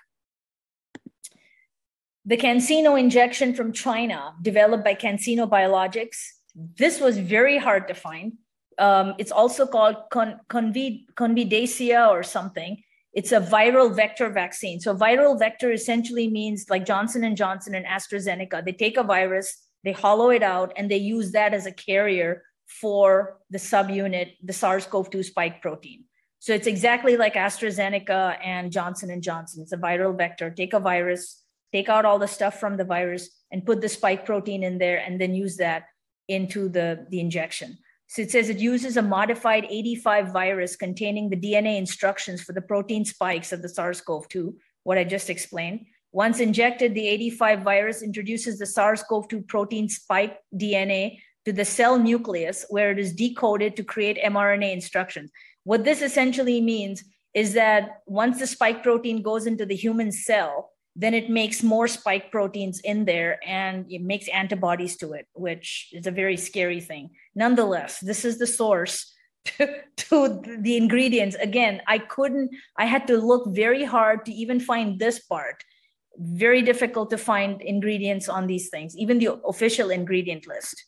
The CanSino injection from China, developed by CanSino Biologics. This was very hard to find. It's also called Convidacia or something. It's a viral vector vaccine. So viral vector essentially means like Johnson & Johnson and AstraZeneca. They take a virus, they hollow it out, and they use that as a carrier for the subunit, the SARS-CoV-2 spike protein. So it's exactly like AstraZeneca and Johnson & Johnson. It's a viral vector. Take a virus, take out all the stuff from the virus and put the spike protein in there and then use that into the injection. So it says it uses a modified 85 virus containing the DNA instructions for the protein spikes of the SARS-CoV-2, what I just explained. Once injected, the 85 virus introduces the SARS-CoV-2 protein spike DNA to the cell nucleus, where it is decoded to create mRNA instructions. What this essentially means is that once the spike protein goes into the human cell, then it makes more spike proteins in there and it makes antibodies to it, which is a very scary thing. Nonetheless, this is the source to the ingredients. Again, I had to look very hard to even find this part. Very difficult to find ingredients on these things, even the official ingredient list.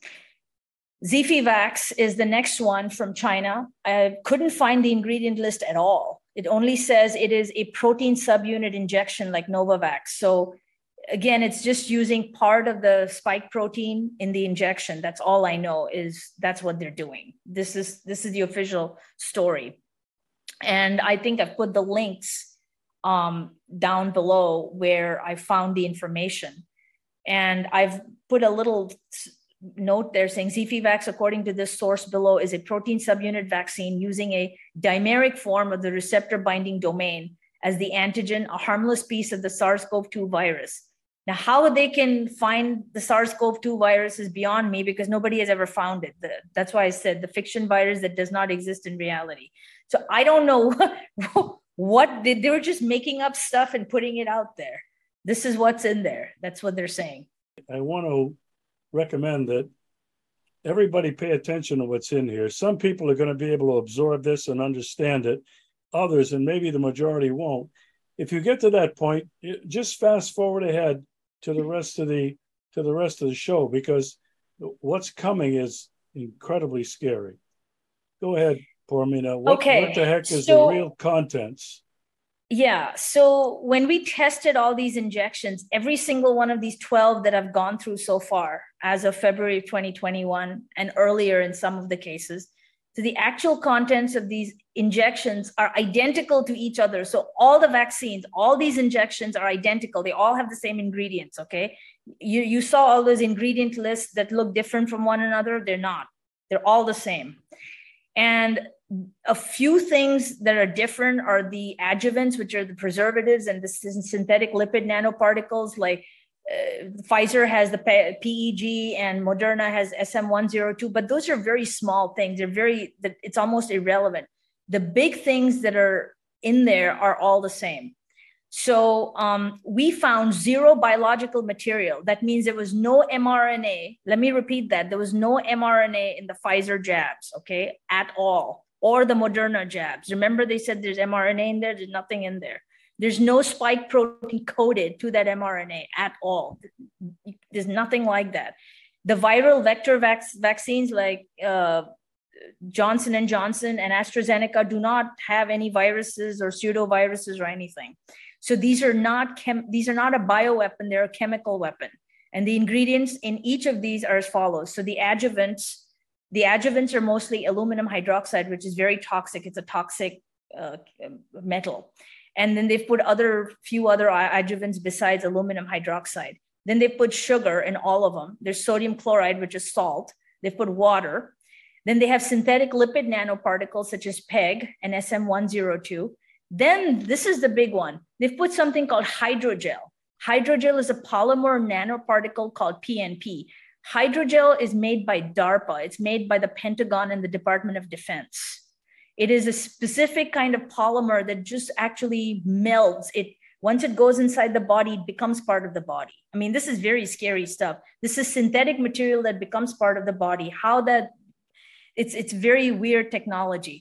Zifivax is the next one from China. I couldn't find the ingredient list at all. It only says it is a protein subunit injection like Novavax. So again, it's just using part of the spike protein in the injection. That's all I know is that's what they're doing. This is the official story. And I think I've put the links down below where I found the information. And I've put a little note there saying Zifivax, according to this source below, is a protein subunit vaccine using a dimeric form of the receptor binding domain as the antigen, a harmless piece of the SARS-CoV-2 virus. Now, how they can find the SARS-CoV-2 virus is beyond me because nobody has ever found it. That's why I said the fiction virus that does not exist in reality. So I don't know what they were just making up stuff and putting it out there. This is what's in there. That's what they're saying. I want to recommend that everybody pay attention to what's in here. Some people are going to be able to absorb this and understand it. Others, and maybe the majority, won't. If you get to that point, just fast forward ahead to the rest of the show, because what's coming is incredibly scary. Go ahead, Poormina. What the heck is the real contents? Yeah. So when we tested all these injections, every single one of these 12 that I've gone through so far, as of February of 2021 and earlier in some of the cases, so the actual contents of these injections are identical to each other. So all the vaccines, all these injections are identical. They all have the same ingredients, okay? You saw all those ingredient lists that look different from one another. They're not. They're all the same. And a few things that are different are the adjuvants, which are the preservatives, and the synthetic lipid nanoparticles. Like Pfizer has the PEG and Moderna has SM-102, but those are very small things. It's almost irrelevant. The big things that are in there are all the same. So we found zero biological material. That means there was no mRNA. Let me repeat that. There was no mRNA in the Pfizer jabs, okay, at all, or the Moderna jabs. Remember, they said there's mRNA in there. There's nothing in there. There's no spike protein coded to that mRNA at all. There's nothing like that. The viral vector vaccines like Johnson & Johnson and AstraZeneca do not have any viruses or pseudoviruses or anything. So these are not a bioweapon, they're a chemical weapon. And the ingredients in each of these are as follows. So the adjuvants are mostly aluminum hydroxide, which is very toxic. It's a toxic metal. And then they've put few other adjuvants besides aluminum hydroxide. Then they put sugar in all of them. There's sodium chloride, which is salt. They've put water. Then they have synthetic lipid nanoparticles such as PEG and SM-102. Then this is the big one. They've put something called hydrogel. Hydrogel is a polymer nanoparticle called PNP. Hydrogel is made by DARPA. It's made by the Pentagon and the Department of Defense. It is a specific kind of polymer that just actually melts. Once it goes inside the body, it becomes part of the body. I mean, this is very scary stuff. This is synthetic material that becomes part of the body. It's very weird technology.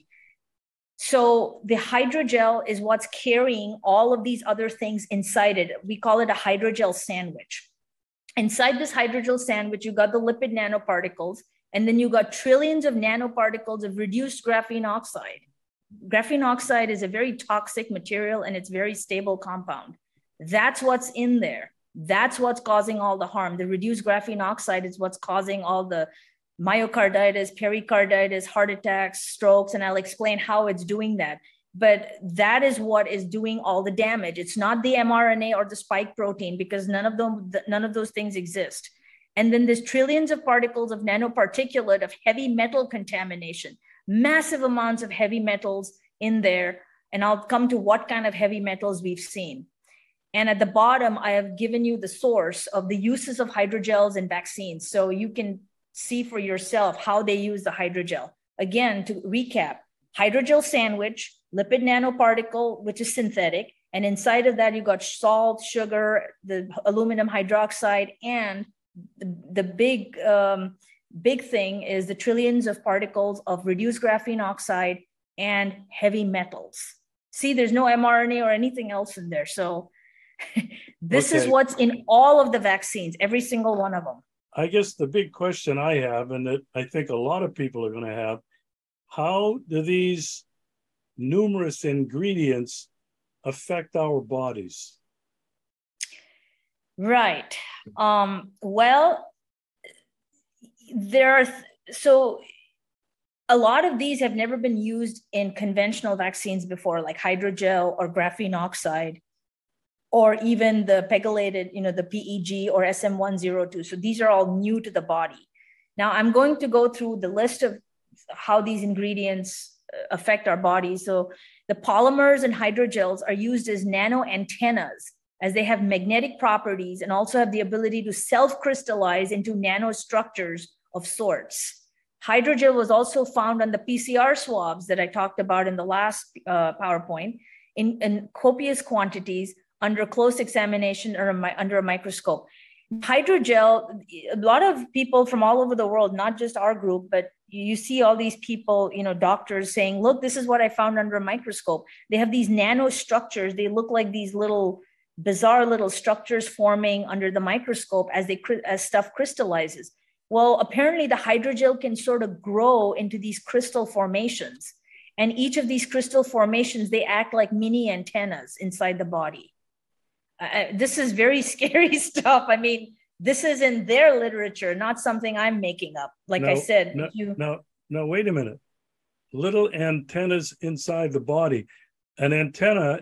So the hydrogel is what's carrying all of these other things inside it. We call it a hydrogel sandwich. Inside this hydrogel sandwich, you got the lipid nanoparticles, and then you got trillions of nanoparticles of reduced graphene oxide. Graphene oxide is a very toxic material and it's a very stable compound. That's what's in there. That's what's causing all the harm. The reduced graphene oxide is what's causing all the myocarditis, pericarditis, heart attacks, strokes, and I'll explain how it's doing that. But that is what is doing all the damage. It's not the mRNA or the spike protein, because none of those things exist. And then there's trillions of particles of nanoparticulate of heavy metal contamination, massive amounts of heavy metals in there. And I'll come to what kind of heavy metals we've seen. And at the bottom, I have given you the source of the uses of hydrogels in vaccines. So you can see for yourself how they use the hydrogel. Again, to recap, hydrogel sandwich, lipid nanoparticle, which is synthetic. And inside of that, you got salt, sugar, the aluminum hydroxide, and the big thing is the trillions of particles of reduced graphene oxide and heavy metals. See, there's no mRNA or anything else in there. So this is what's in all of the vaccines, every single one of them. I guess the big question I have, and that I think a lot of people are going to have, how do these numerous ingredients affect our bodies? Right. Well, so a lot of these have never been used in conventional vaccines before, like hydrogel or graphene oxide, or even the pegylated, the PEG or SM-102. So these are all new to the body. Now I'm going to go through the list of how these ingredients affect our bodies. So the polymers and hydrogels are used as nano antennas, as they have magnetic properties and also have the ability to self-crystallize into nanostructures of sorts. Hydrogel was also found on the PCR swabs that I talked about in the last PowerPoint in copious quantities under close examination or under a microscope. Hydrogel, a lot of people from all over the world, not just our group, but you see all these people, doctors saying, look, this is what I found under a microscope. They have these nanostructures. They look like these bizarre little structures forming under the microscope as stuff crystallizes. Well, apparently the hydrogel can sort of grow into these crystal formations. And each of these crystal formations, they act like mini antennas inside the body. This is very scary stuff. I mean, this is in their literature, not something I'm making up. Like I said, no, wait a minute. Little antennas inside the body. An antenna,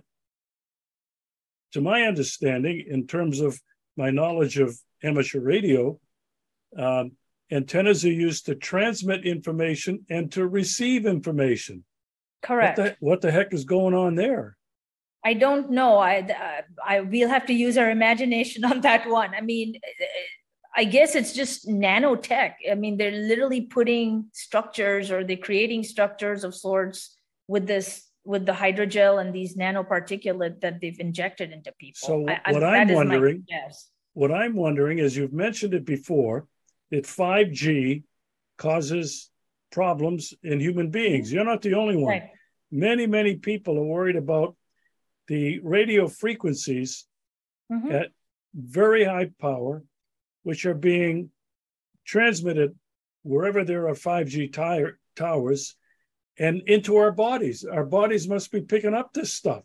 to my understanding, in terms of my knowledge of amateur radio, antennas are used to transmit information and to receive information. Correct. What the heck is going on there? I don't know. We'll have to use our imagination on that one. I mean, I guess it's just nanotech. I mean, they're literally putting structures, or they're creating structures of sorts with the hydrogel and these nanoparticulate that they've injected into people. So what I'm wondering is, you've mentioned it before, that 5G causes problems in human beings. You're not the only one. Right. Many, many people are worried about the radio frequencies at very high power, which are being transmitted wherever there are 5G towers and into our bodies. Our bodies must be picking up this stuff.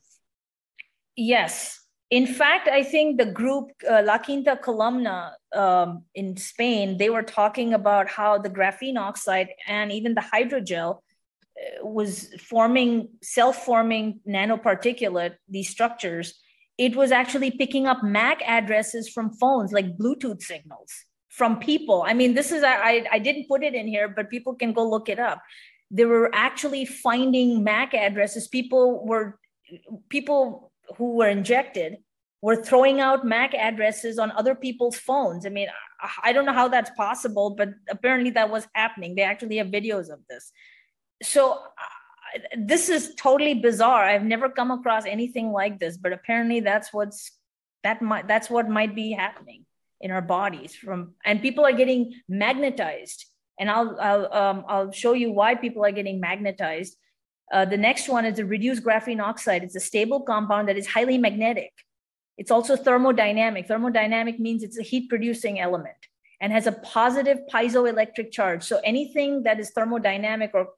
Yes. In fact, I think the group La Quinta Columna in Spain, they were talking about how the graphene oxide and even the hydrogel was self-forming nanoparticulate, these structures. It was actually picking up MAC addresses from phones, like Bluetooth signals from people. I mean, this is, I didn't put it in here, but people can go look it up. They were actually finding MAC addresses. People who were injected were throwing out MAC addresses on other people's phones. I mean, I don't know how that's possible, but apparently that was happening. They actually have videos of this. So this is totally bizarre. I've never come across anything like this, but apparently that's what might be happening in our bodies and people are getting magnetized. And I'll show you why people are getting magnetized. The next one is the reduced graphene oxide. It's a stable compound that is highly magnetic. It's also thermodynamic. Thermodynamic means it's a heat producing element and has a positive piezoelectric charge. So anything that is thermodynamic or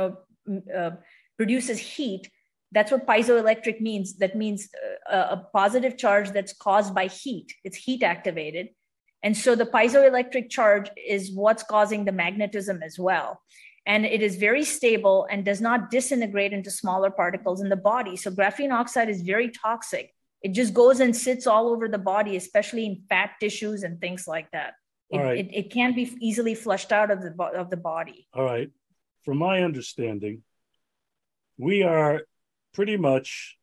produces heat, that's what piezoelectric means. That means a positive charge that's caused by heat. It's heat activated. And so the piezoelectric charge is what's causing the magnetism as well. And it is very stable and does not disintegrate into smaller particles in the body. So graphene oxide is very toxic. It just goes and sits all over the body, especially in fat tissues and things like that. It can't be easily flushed out of the body. All right. From my understanding, we pretty much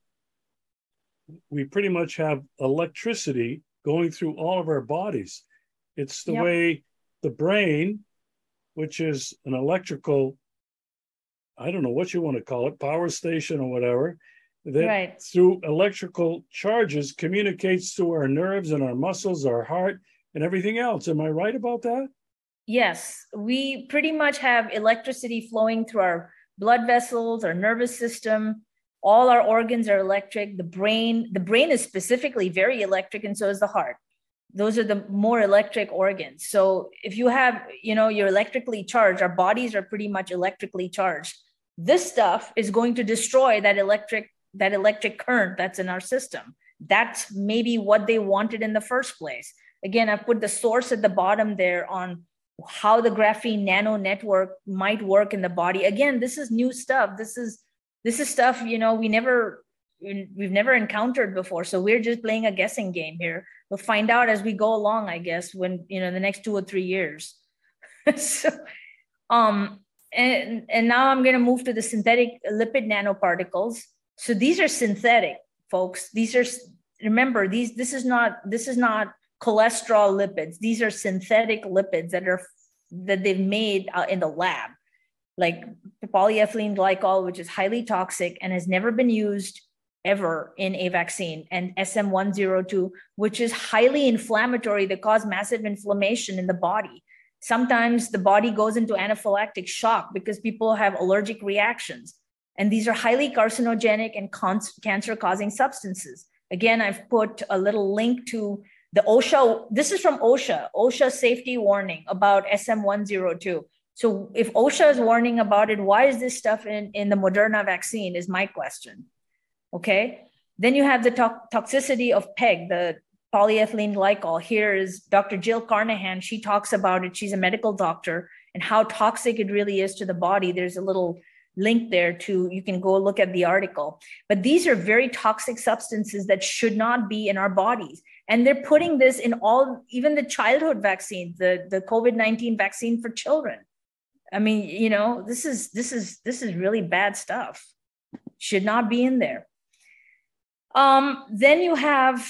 have electricity going through all of our bodies. It's the way the brain, which is an electrical, I don't know what you want to call it, power station or whatever, that through electrical charges communicates to our nerves and our muscles, our heart, and everything else. Am I right about that? Yes, we pretty much have electricity flowing through our blood vessels, our nervous system. All our organs are electric. The brain is specifically very electric, and so is the heart. Those are the more electric organs. So if you have, you're electrically charged, our bodies are pretty much electrically charged. This stuff is going to destroy that electric current that's in our system. That's maybe what they wanted in the first place. Again, I've put the source at the bottom there on how the graphene nano network might work in the body. Again, this is new stuff. This is stuff, we've never encountered before. So we're just playing a guessing game here. We'll find out as we go along, I guess, when, the next 2 or 3 years. So, and now I'm going to move to the synthetic lipid nanoparticles. So these are synthetic, folks. This is not cholesterol lipids. These are synthetic lipids that they've made in the lab, like polyethylene glycol, which is highly toxic and has never been used ever in a vaccine, and SM-102, which is highly inflammatory that cause massive inflammation in the body. Sometimes the body goes into anaphylactic shock because people have allergic reactions. And these are highly carcinogenic and cancer-causing substances. Again, I've put a little link to the OSHA. This is from OSHA safety warning about SM-102. So if OSHA is warning about it, why is this stuff in the Moderna vaccine is my question. Okay. Then you have the toxicity of PEG, the polyethylene glycol. Here is Dr. Jill Carnahan. She talks about it. She's a medical doctor and how toxic it really is to the body. There's a little link there to, you can go look at the article. But these are very toxic substances that should not be in our bodies. And they're putting this in all, even the childhood vaccines, the COVID-19 vaccine for children. I mean, you know, this is really bad stuff. Should not be in there. Then you have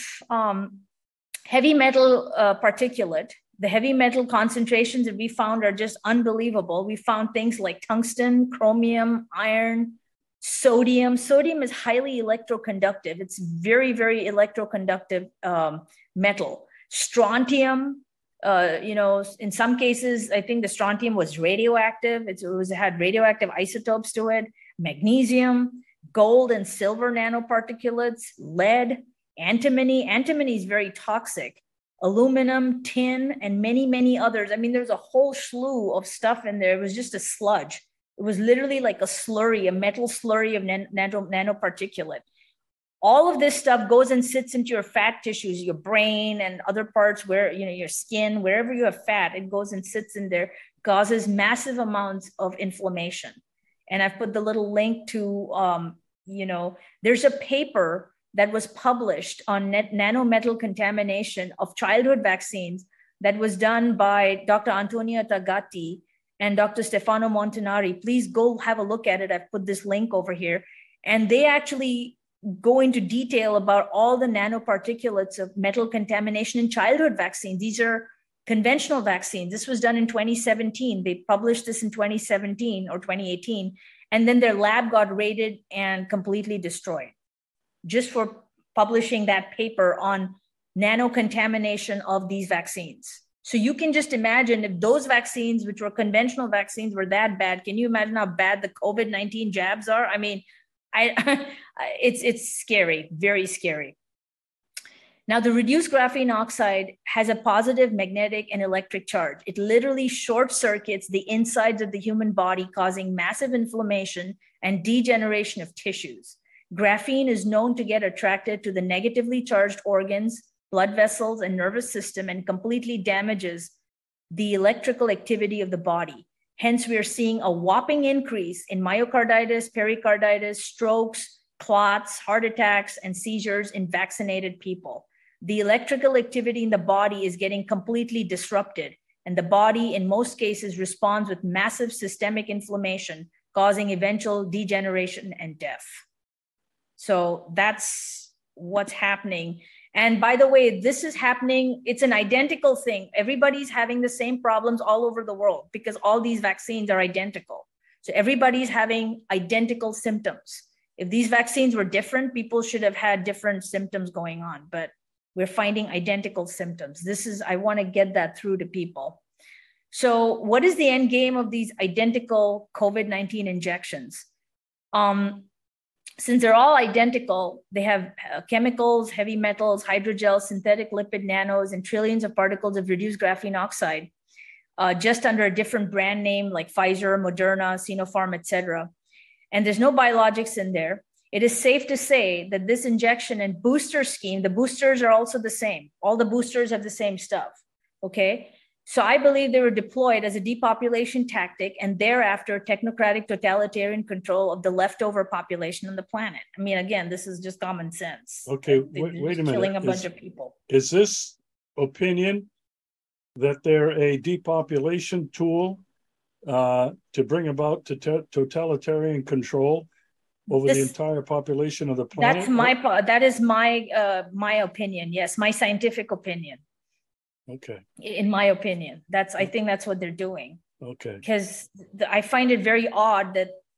heavy metal particulate. The heavy metal concentrations that we found are just unbelievable. We found things like tungsten, chromium, iron, sodium. Sodium is highly electroconductive. It's very, very electroconductive metal. Strontium, you know, in some cases, I think the strontium was radioactive. It had radioactive isotopes to it. Magnesium, gold and silver nanoparticulates, lead, antimony. Antimony is very toxic. Aluminum, tin, and many, many others. I mean, there's a whole slew of stuff in there. It was just a sludge. It was literally like a slurry, a metal slurry of nanoparticulate. All of this stuff goes and sits into your fat tissues, your brain and other parts where, you know, your skin, wherever you have fat, it goes and sits in there, causes massive amounts of inflammation. And I've put the little link to, you know, there's a paper that was published on nanometal contamination of childhood vaccines that was done by Dr. Antonia Tagatti and Dr. Stefano Montanari. Please go have a look at it. I've put this link over here. And they actually go into detail about all the nanoparticulates of metal contamination in childhood vaccines. These are conventional vaccines. This was done in 2017. They published this in 2017 or 2018. And then their lab got raided and completely destroyed just for publishing that paper on nano contamination of these vaccines. So you can just imagine if those vaccines, which were conventional vaccines, were that bad. Can you imagine how bad the COVID-19 jabs are? I mean, it's scary, very scary. Now, the reduced graphene oxide has a positive magnetic and electric charge. It literally short circuits the insides of the human body, causing massive inflammation and degeneration of tissues. Graphene is known to get attracted to the negatively charged organs, blood vessels, and nervous system and completely damages the electrical activity of the body. Hence, we are seeing a whopping increase in myocarditis, pericarditis, strokes, clots, heart attacks, and seizures in vaccinated people. The electrical activity in the body is getting completely disrupted, and the body, in most cases, responds with massive systemic inflammation, causing eventual degeneration and death. So that's what's happening. And by the way, this is happening. It's an identical thing. Everybody's having the same problems all over the world because all these vaccines are identical. So everybody's having identical symptoms. If these vaccines were different, people should have had different symptoms going on, but we're finding identical symptoms. I want to get that through to people. So what is the end game of these identical COVID-19 injections? Since they're all identical, they have chemicals, heavy metals, hydrogels, synthetic lipid nanos, and trillions of particles of reduced graphene oxide, just under a different brand name like Pfizer, Moderna, Sinopharm, etc. And there's no biologics in there. It is safe to say that this injection and booster scheme, the boosters are also the same. All the boosters have the same stuff, okay? So I believe they were deployed as a depopulation tactic and thereafter technocratic totalitarian control of the leftover population on the planet. I mean, again, this is just common sense. Okay, wait a minute. Killing a bunch of people. Is this opinion that they're a depopulation tool to bring about totalitarian control over the entire population of the planet? That is my opinion. Yes, my scientific opinion. Okay. In my opinion, I think that's what they're doing. Okay. Because I find it very odd that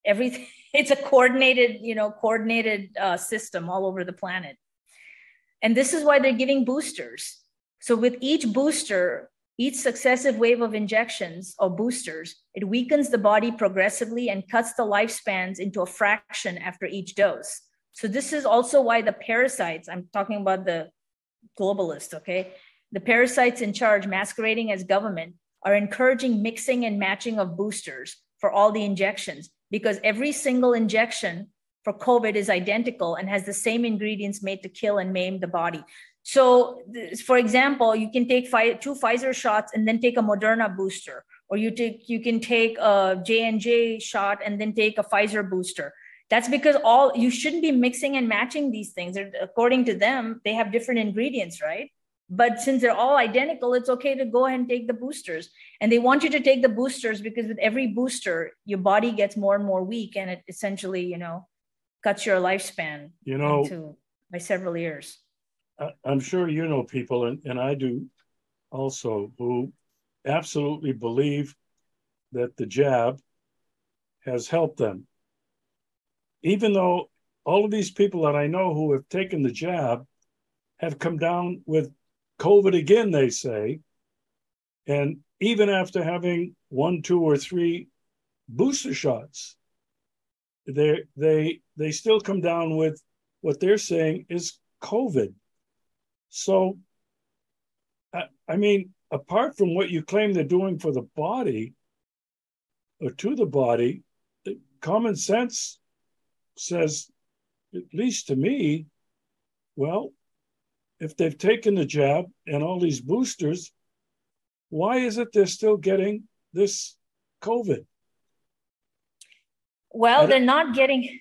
everything. It's a coordinated system all over the planet. And this is why they're giving boosters. So with each booster, each successive wave of injections or boosters, it weakens the body progressively and cuts the lifespans into a fraction after each dose. So this is also why the parasites, I'm talking about the globalists, okay? The parasites in charge, masquerading as government, are encouraging mixing and matching of boosters for all the injections, because every single injection for COVID is identical and has the same ingredients made to kill and maim the body. So, for example, you can take 2 Pfizer shots and then take a Moderna booster, or you can take a J&J shot and then take a Pfizer booster. That's because you shouldn't be mixing and matching these things. According to them, they have different ingredients, right? But since they're all identical, it's okay to go ahead and take the boosters. And they want you to take the boosters because with every booster, your body gets more and more weak, and it essentially, cuts your lifespan by several years. I'm sure you know people, and I do also, who absolutely believe that the jab has helped them. Even though all of these people that I know who have taken the jab have come down with COVID again, they say. And even after having 1, 2, or 3 booster shots, they still come down with what they're saying is COVID. So, I mean, apart from what you claim they're doing for the body or to the body, common sense says, at least to me, well, if they've taken the jab and all these boosters, why is it they're still getting this COVID? Well, they're not getting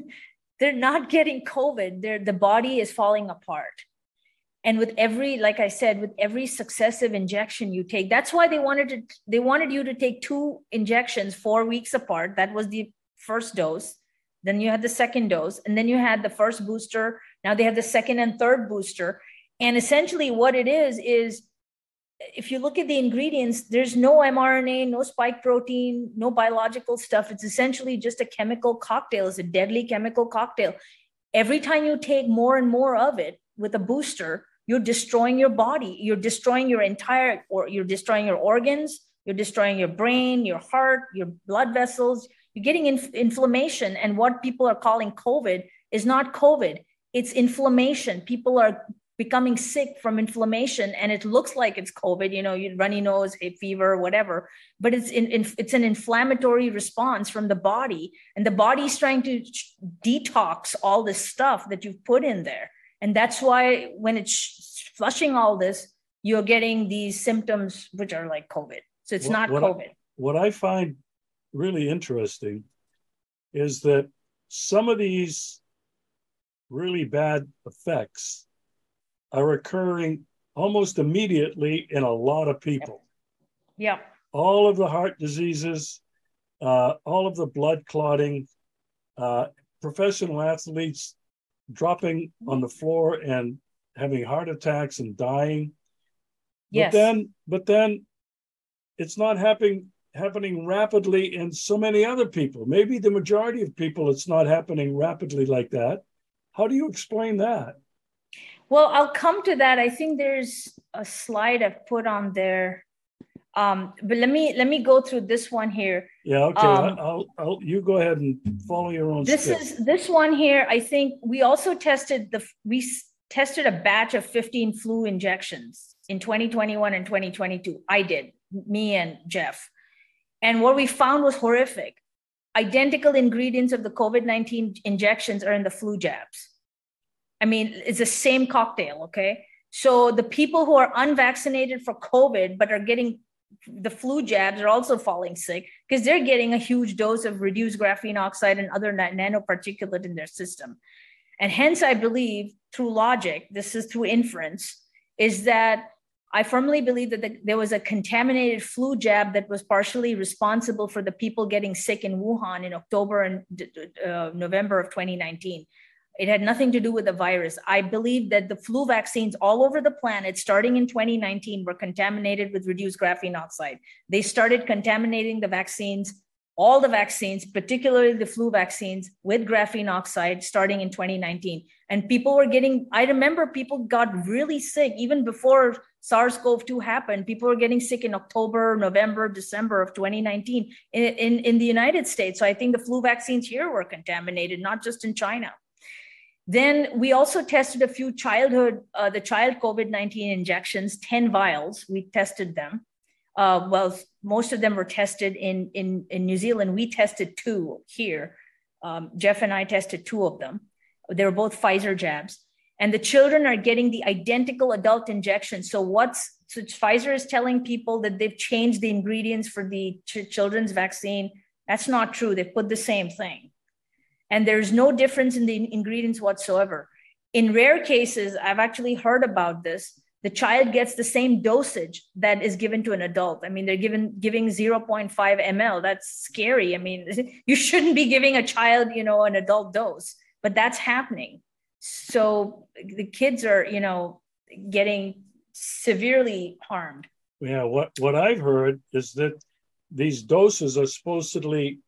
COVID. The body is falling apart. And with like I said, with every successive injection you take, that's why they wanted you to take 2 injections 4 weeks apart. That was the first dose. Then you had the second dose, and then you had the first booster. Now they have the second and third booster. And essentially what it is if you look at the ingredients, there's no mRNA, no spike protein, no biological stuff. It's essentially just a chemical cocktail. It's a deadly chemical cocktail. Every time you take more and more of it with a booster, you're destroying your body. You're destroying you're destroying your organs. You're destroying your brain, your heart, your blood vessels. You're getting inflammation. And what people are calling COVID is not COVID. It's inflammation. People are becoming sick from inflammation, and it looks like it's COVID, you runny nose, hay fever, whatever, but it's an inflammatory response from the body, and the body's trying to detox all this stuff that you've put in there. And that's why when it's flushing all this, you're getting these symptoms which are like COVID. So it's not COVID. What I find really interesting is that some of these really bad effects are occurring almost immediately in a lot of people. Yeah. All of the heart diseases, all of the blood clotting, professional athletes dropping on the floor and having heart attacks and dying. Yes. But then it's not happening rapidly in so many other people. Maybe the majority of people, it's not happening rapidly like that. How do you explain that? Well, I'll come to that. I think there's a slide I've put on there. But let me go through this one here. Yeah, okay. You go ahead and follow your own script. This one here. I think we also tested a batch of 15 flu injections in 2021 and 2022. I did, me and Jeff. And what we found was horrific. Identical ingredients of the COVID-19 injections are in the flu jabs. I mean, it's the same cocktail, okay? So the people who are unvaccinated for COVID but are getting the flu jabs are also falling sick because they're getting a huge dose of reduced graphene oxide and other nanoparticulate in their system. And hence, I believe through logic, this is through inference, is that I firmly believe that there was a contaminated flu jab that was partially responsible for the people getting sick in Wuhan in October and November of 2019. It had nothing to do with the virus. I believe that the flu vaccines all over the planet, starting in 2019, were contaminated with reduced graphene oxide. They started contaminating the vaccines all the vaccines, particularly the flu vaccines, with graphene oxide starting in 2019. And people were getting, I remember people got really sick even before SARS-CoV-2 happened. People were getting sick in October, November, December of 2019 in the United States. So I think the flu vaccines here were contaminated, not just in China. Then we also tested a few the child COVID-19 injections, 10 vials, we tested them. Well, most of them were tested in New Zealand. We tested 2 here. Jeff and I tested 2 of them. They were both Pfizer jabs. And the children are getting the identical adult injection. So Pfizer is telling people that they've changed the ingredients for the children's vaccine. That's not true. They put the same thing. And there's no difference in the ingredients whatsoever. In rare cases, I've actually heard about this. The child gets the same dosage that is given to an adult. I mean, they're giving 0.5 ml. That's scary. I mean, you shouldn't be giving a child, an adult dose, but that's happening. So the kids are, getting severely harmed. Yeah, what I've heard is that these doses are supposedly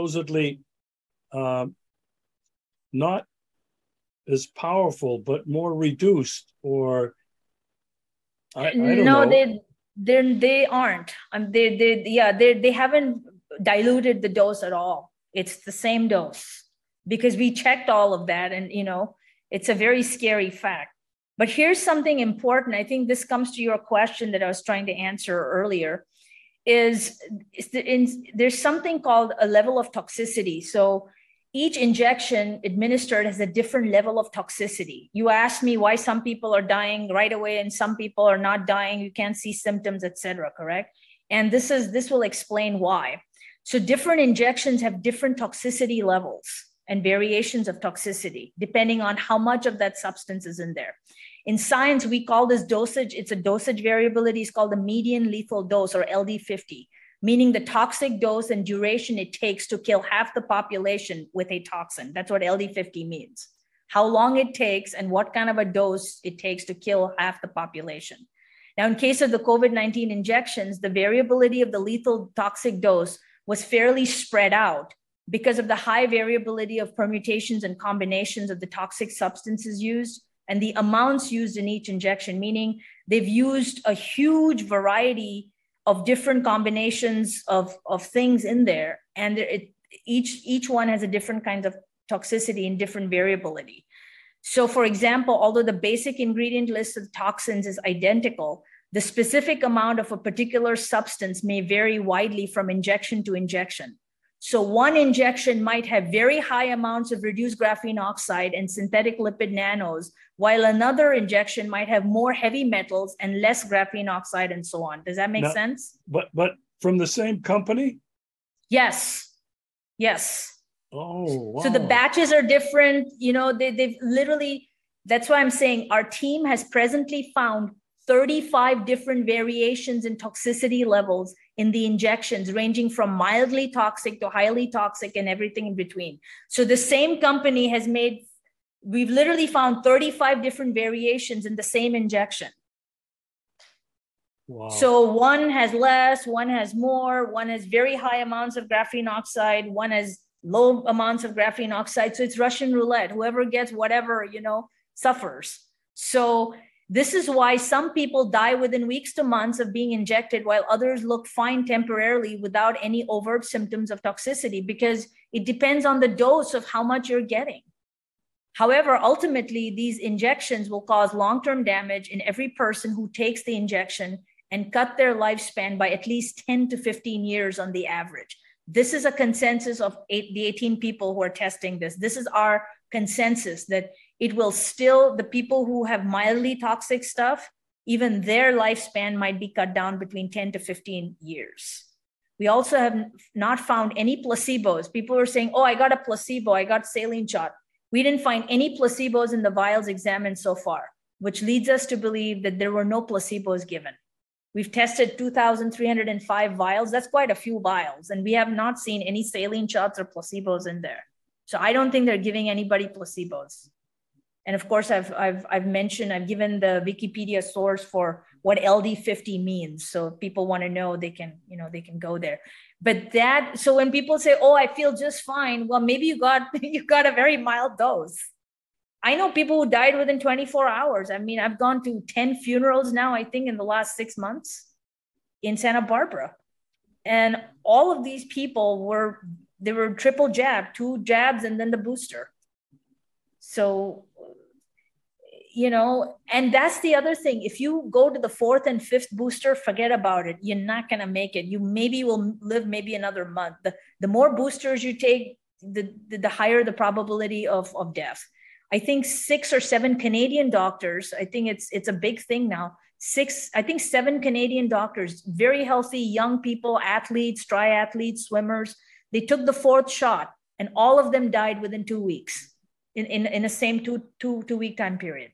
not as powerful, but more reduced, or I don't know. They aren't. They haven't diluted the dose at all. It's the same dose, because we checked all of that, and it's a very scary fact. But here's something important. I think this comes to your question that I was trying to answer earlier. There's something called a level of toxicity. So each injection administered has a different level of toxicity. You asked me why some people are dying right away and some people are not dying. You can't see symptoms, etc. Correct? And this will explain why. So different injections have different toxicity levels and variations of toxicity, depending on how much of that substance is in there. In science, we call this dosage, it's a dosage variability. It's called the median lethal dose, or LD50. Meaning the toxic dose and duration it takes to kill half the population with a toxin. That's what LD50 means. How long it takes and what kind of a dose it takes to kill half the population. Now, in case of the COVID-19 injections, the variability of the lethal toxic dose was fairly spread out because of the high variability of permutations and combinations of the toxic substances used and the amounts used in each injection, meaning they've used a huge variety of different combinations of things in there. And each one has a different kind of toxicity and different variability. So for example, although the basic ingredient list of toxins is identical, the specific amount of a particular substance may vary widely from injection to injection. So one injection might have very high amounts of reduced graphene oxide and synthetic lipid nanos, while another injection might have more heavy metals and less graphene oxide and so on. Does that make sense? But from the same company? Yes. Oh, wow. So the batches are different. They've literally, that's why I'm saying our team has presently found 35 different variations in toxicity levels in the injections, ranging from mildly toxic to highly toxic and everything in between. So the same company we've literally found 35 different variations in the same injection. Wow. So one has less, one has more, one has very high amounts of graphene oxide, one has low amounts of graphene oxide. So it's Russian roulette. Whoever gets whatever, suffers. So this is why some people die within weeks to months of being injected, while others look fine temporarily without any overt symptoms of toxicity, because it depends on the dose of how much you're getting. However, ultimately, these injections will cause long-term damage in every person who takes the injection and cut their lifespan by at least 10 to 15 years on the average. This is a consensus of the 18 people who are testing this. This is our consensus, that it will still, the people who have mildly toxic stuff, even their lifespan might be cut down between 10 to 15 years. We also have not found any placebos. People are saying, oh, I got a placebo, I got saline shot. We didn't find any placebos in the vials examined so far, which leads us to believe that there were no placebos given. We've tested 2,305 vials. That's quite a few vials. And we have not seen any saline shots or placebos in there. So I don't think they're giving anybody placebos. And of course, I've mentioned, I've given the Wikipedia source for what LD50 means. So if people want to know, they can go there. But so when people say, oh, I feel just fine, well, maybe you got a very mild dose. I know people who died within 24 hours. I mean, I've gone to 10 funerals now, I think, in the last 6 months in Santa Barbara. And all of these people were triple jab, 2 jabs, and then the booster. So, and that's the other thing. If you go to the 4th and 5th booster, forget about it. You're not going to make it. You maybe will live maybe another month. The more boosters you take, the higher the probability of death. I think 6 or 7 Canadian doctors, I think it's a big thing now. 7 Canadian doctors, very healthy young people, athletes, triathletes, swimmers. They took the 4th shot and all of them died within 2 weeks in the same two week time period.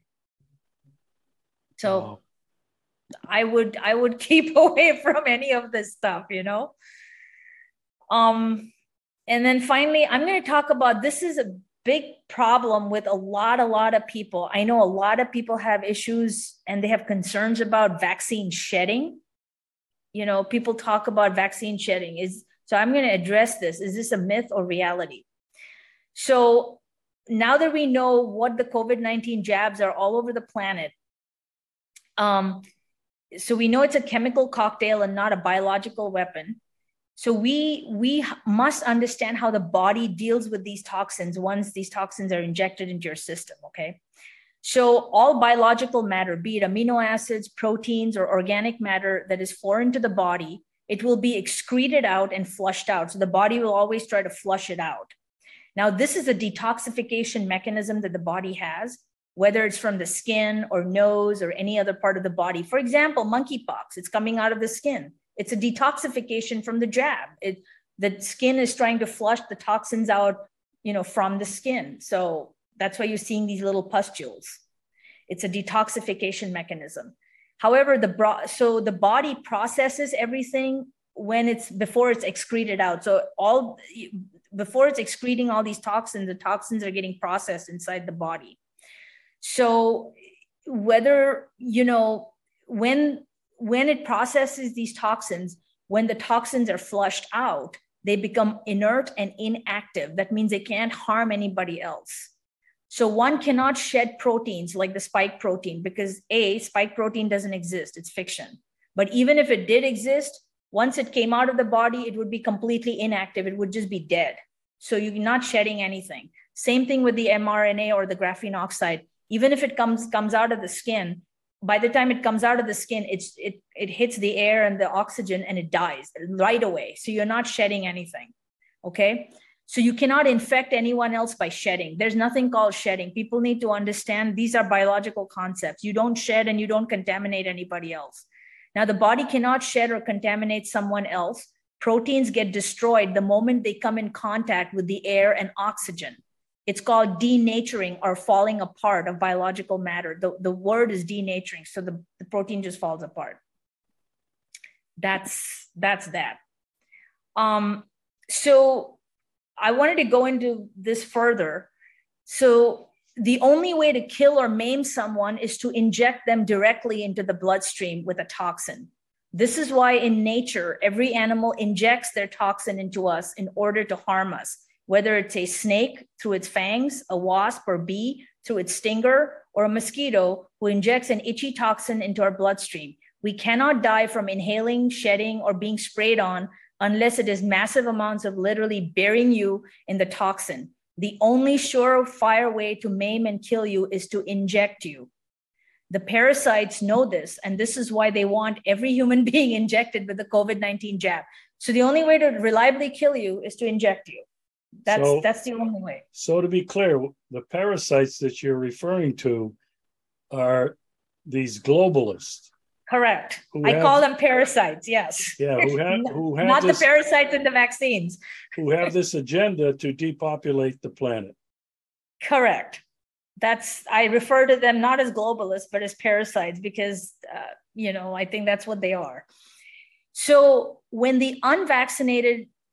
So I would keep away from any of this stuff, And then finally, I'm going to talk about, this is a big problem with a lot of people. I know a lot of people have issues and they have concerns about vaccine shedding. People talk about vaccine shedding. So I'm going to address this. Is this a myth or reality? So now that we know what the COVID-19 jabs are all over the planet, so we know it's a chemical cocktail and not a biological weapon. So we must understand how the body deals with these toxins once these toxins are injected into your system, okay? So all biological matter, be it amino acids, proteins, or organic matter that is foreign to the body, it will be excreted out and flushed out. So the body will always try to flush it out. Now, this is a detoxification mechanism that the body has, whether it's from the skin or nose or any other part of the body. For example, monkeypox, it's coming out of the skin. It's a detoxification from the jab. The skin is trying to flush the toxins out, from the skin. So that's why you're seeing these little pustules. It's a detoxification mechanism. However, the body processes everything before it's excreted out. So before it's excreting all these toxins, the toxins are getting processed inside the body. So whether, when it processes these toxins, when the toxins are flushed out, they become inert and inactive. That means they can't harm anybody else. So one cannot shed proteins like the spike protein because spike protein doesn't exist, it's fiction. But even if it did exist, once it came out of the body, it would be completely inactive. It would just be dead. So you're not shedding anything. Same thing with the mRNA or the graphene oxide. Even if it comes out of the skin, by the time it comes out of the skin, it hits the air and the oxygen and it dies right away. So you're not shedding anything, okay? So you cannot infect anyone else by shedding. There's nothing called shedding. People need to understand these are biological concepts. You don't shed and you don't contaminate anybody else. Now, the body cannot shed or contaminate someone else. Proteins get destroyed the moment they come in contact with the air and oxygen. It's called denaturing or falling apart of biological matter. The word is denaturing. So the protein just falls apart. That's that. So I wanted to go into this further. So the only way to kill or maim someone is to inject them directly into the bloodstream with a toxin. This is why in nature, every animal injects their toxin into us in order to harm us. Whether it's a snake through its fangs, a wasp or bee through its stinger, or a mosquito who injects an itchy toxin into our bloodstream. We cannot die from inhaling, shedding, or being sprayed on unless it is massive amounts of literally burying you in the toxin. The only surefire way to maim and kill you is to inject you. The parasites know this, and this is why they want every human being injected with the COVID-19 jab. So the only way to reliably kill you is to inject you. That's the only way. So to be clear, the parasites that you're referring to are these globalists. Correct. I call them parasites, yes. Yeah, who have not the parasites in the vaccines. Who have this agenda to depopulate the planet. Correct. I refer to them not as globalists, but as parasites because, I think that's what they are. So when the unvaccinated,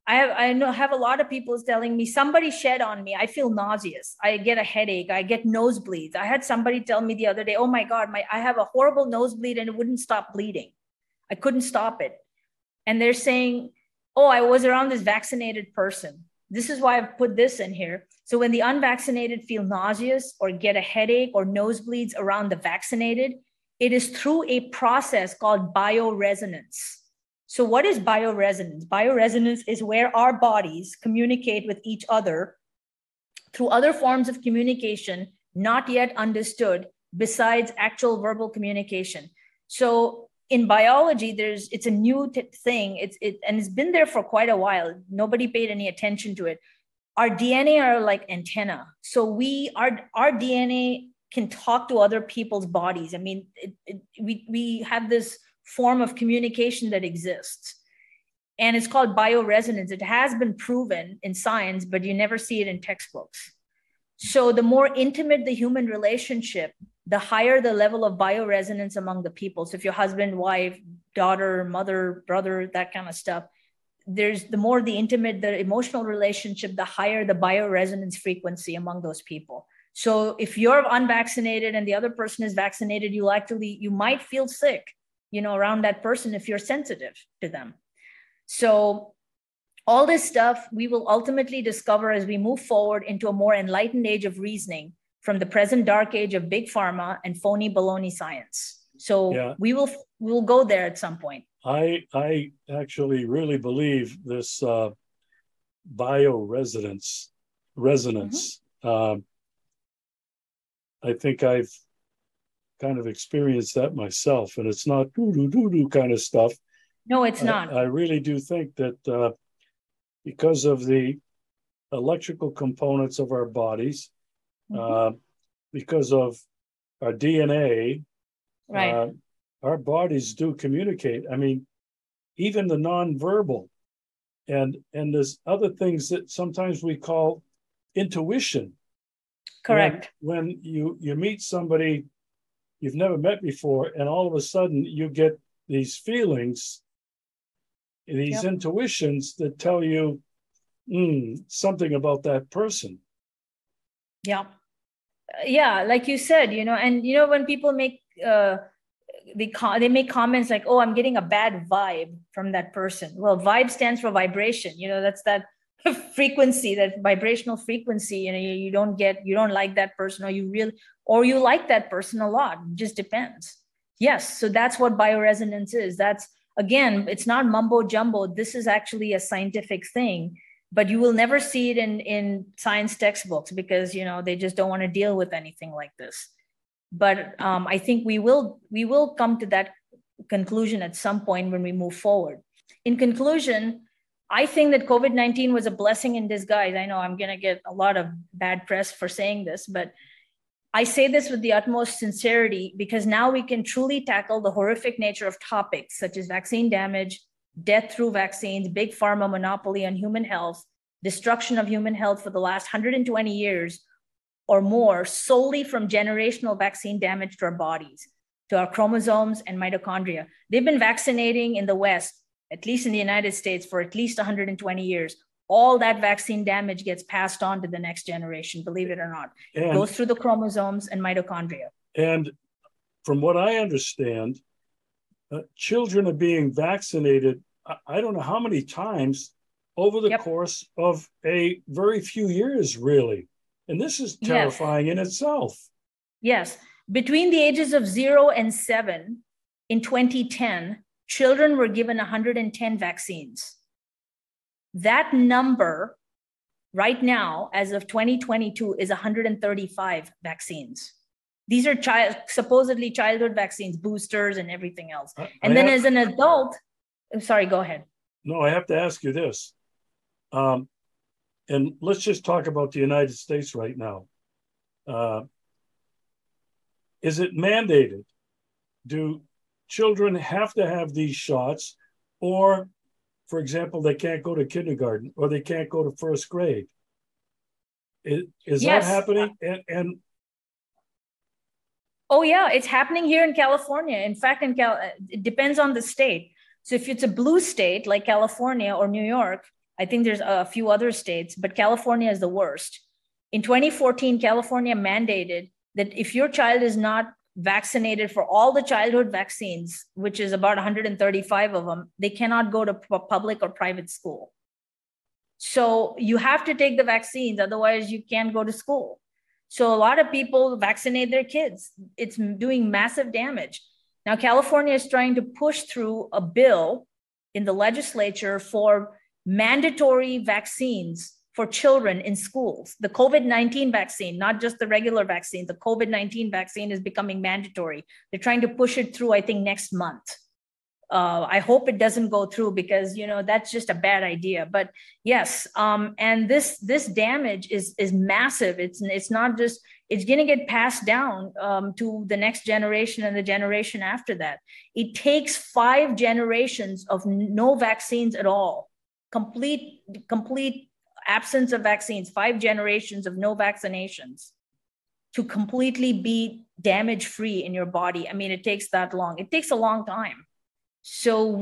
have a lot of people telling me somebody shed on me. I feel nauseous. I get a headache. I get nosebleeds. I had somebody tell me the other day, oh my God, I have a horrible nosebleed and it wouldn't stop bleeding. I couldn't stop it. And they're saying, oh, I was around this vaccinated person. This is why I've put this in here. So when the unvaccinated feel nauseous or get a headache or nosebleeds around the vaccinated, it is through a process called bioresonance. So what is bioresonance? Bioresonance is where our bodies communicate with each other through other forms of communication not yet understood besides actual verbal communication. So in biology, it's a new thing. And it's been there for quite a while. Nobody paid any attention to it. Our DNA are like antenna. So our DNA can talk to other people's bodies. I mean, we have this form of communication that exists. And it's called bioresonance. It has been proven in science, but you never see it in textbooks. So the more intimate the human relationship, the higher the level of bioresonance among the people. So if your husband, wife, daughter, mother, brother, that kind of stuff, the more the intimate, the emotional relationship, the higher the bioresonance frequency among those people. So if you're unvaccinated and the other person is vaccinated, you might feel sick, around that person if you're sensitive to them. So all this stuff we will ultimately discover as we move forward into a more enlightened age of reasoning from the present dark age of big pharma and phony baloney science. So yeah, we'll go there at some point. I actually really believe this bioresonance. Mm-hmm. I think I've kind of experienced that myself, and it's not doo-doo kind of stuff. No, it's not. I really do think that because of the electrical components of our bodies, mm-hmm. Because of our DNA, right. Our bodies do communicate. I mean, even the nonverbal, and there's other things that sometimes we call intuition. Correct. When you meet somebody you've never met before, and all of a sudden you get these feelings, these yep. intuitions that tell you something about that person. Yeah. Yeah, like you said, and when people make they make comments like, oh, I'm getting a bad vibe from that person. Well, vibe stands for vibration. That's that frequency, that vibrational frequency. You don't like that person, or you like that person a lot. It just depends. Yes. So that's what bioresonance is. That's, again, it's not mumbo jumbo. This is actually a scientific thing, but you will never see it in science textbooks because, they just don't want to deal with anything like this. But I think we will come to that conclusion at some point when we move forward. In conclusion, I think that COVID-19 was a blessing in disguise. I know I'm going to get a lot of bad press for saying this, but I say this with the utmost sincerity because now we can truly tackle the horrific nature of topics such as vaccine damage, death through vaccines, big pharma monopoly on human health, destruction of human health for the last 120 years or more solely from generational vaccine damage to our bodies, to our chromosomes and mitochondria. They've been vaccinating in the West, at least in the United States, for at least 120 years. All that vaccine damage gets passed on to the next generation, believe it or not. It goes through the chromosomes and mitochondria. And from what I understand, children are being vaccinated, I don't know how many times over the course of a very few years, really. And this is terrifying in itself. Yes. Between the ages of 0 and 7 in 2010, children were given 110 vaccines. That number right now, as of 2022, is 135 vaccines. These are supposedly childhood vaccines, boosters and everything else. And then as an adult, I'm sorry, go ahead. No, I have to ask you this. And let's just talk about the United States right now. Is it mandated? Do children have to have these shots? Or, for example, they can't go to kindergarten or they can't go to first grade? Is that happening? And oh, yeah, it's happening here in California. In fact, it depends on the state. So if it's a blue state like California or New York, I think there's a few other states, but California is the worst. In 2014, California mandated that if your child is not vaccinated for all the childhood vaccines, which is about 135 of them, they cannot go to public or private school. So you have to take the vaccines, otherwise you can't go to school. So a lot of people vaccinate their kids. It's doing massive damage. Now, California is trying to push through a bill in the legislature for mandatory vaccines for children in schools. The COVID-19 vaccine, not just the regular vaccine, the COVID-19 vaccine is becoming mandatory. They're trying to push it through, I think, next month. I hope it doesn't go through because, you know, that's just a bad idea. But yes, and this damage is massive. It's not just, it's going to get passed down to the next generation and the generation after that. It takes 5 generations of no vaccines at all, complete absence of vaccines, 5 generations of no vaccinations to completely be damage free in your body. I mean, it takes that long. It takes a long time. So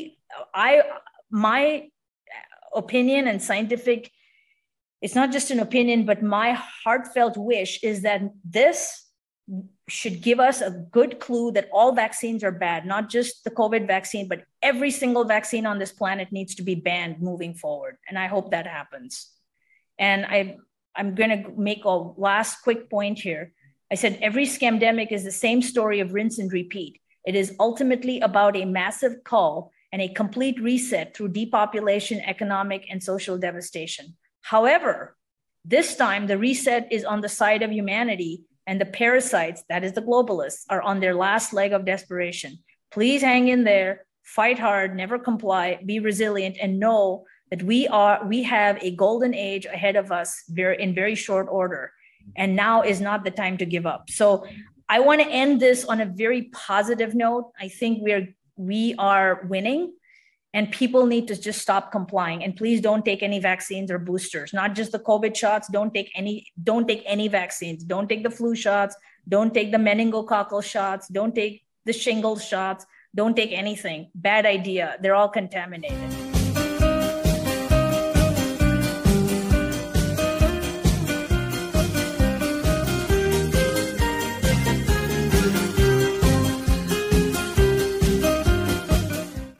my opinion and scientific, it's not just an opinion, but my heartfelt wish is that this should give us a good clue that all vaccines are bad, not just the COVID vaccine, but every single vaccine on this planet needs to be banned moving forward. And I hope that happens. And I'm going to make a last quick point here. I said, every scamdemic is the same story of rinse and repeat. It is ultimately about a massive cull and a complete reset through depopulation, economic, and social devastation. However, this time the reset is on the side of humanity, and the parasites, that is the globalists, are on their last leg of desperation. Please hang in there, fight hard, never comply, be resilient, and know that we have a golden age ahead of us in very short order. And now is not the time to give up. So I want to end this on a very positive note. I think we are winning, and people need to just stop complying. And please don't take any vaccines or boosters, not just the COVID shots. Don't take any vaccines. Don't take the flu shots. Don't take the meningococcal shots. Don't take the shingles shots. Don't take anything. Bad idea. They're all contaminated.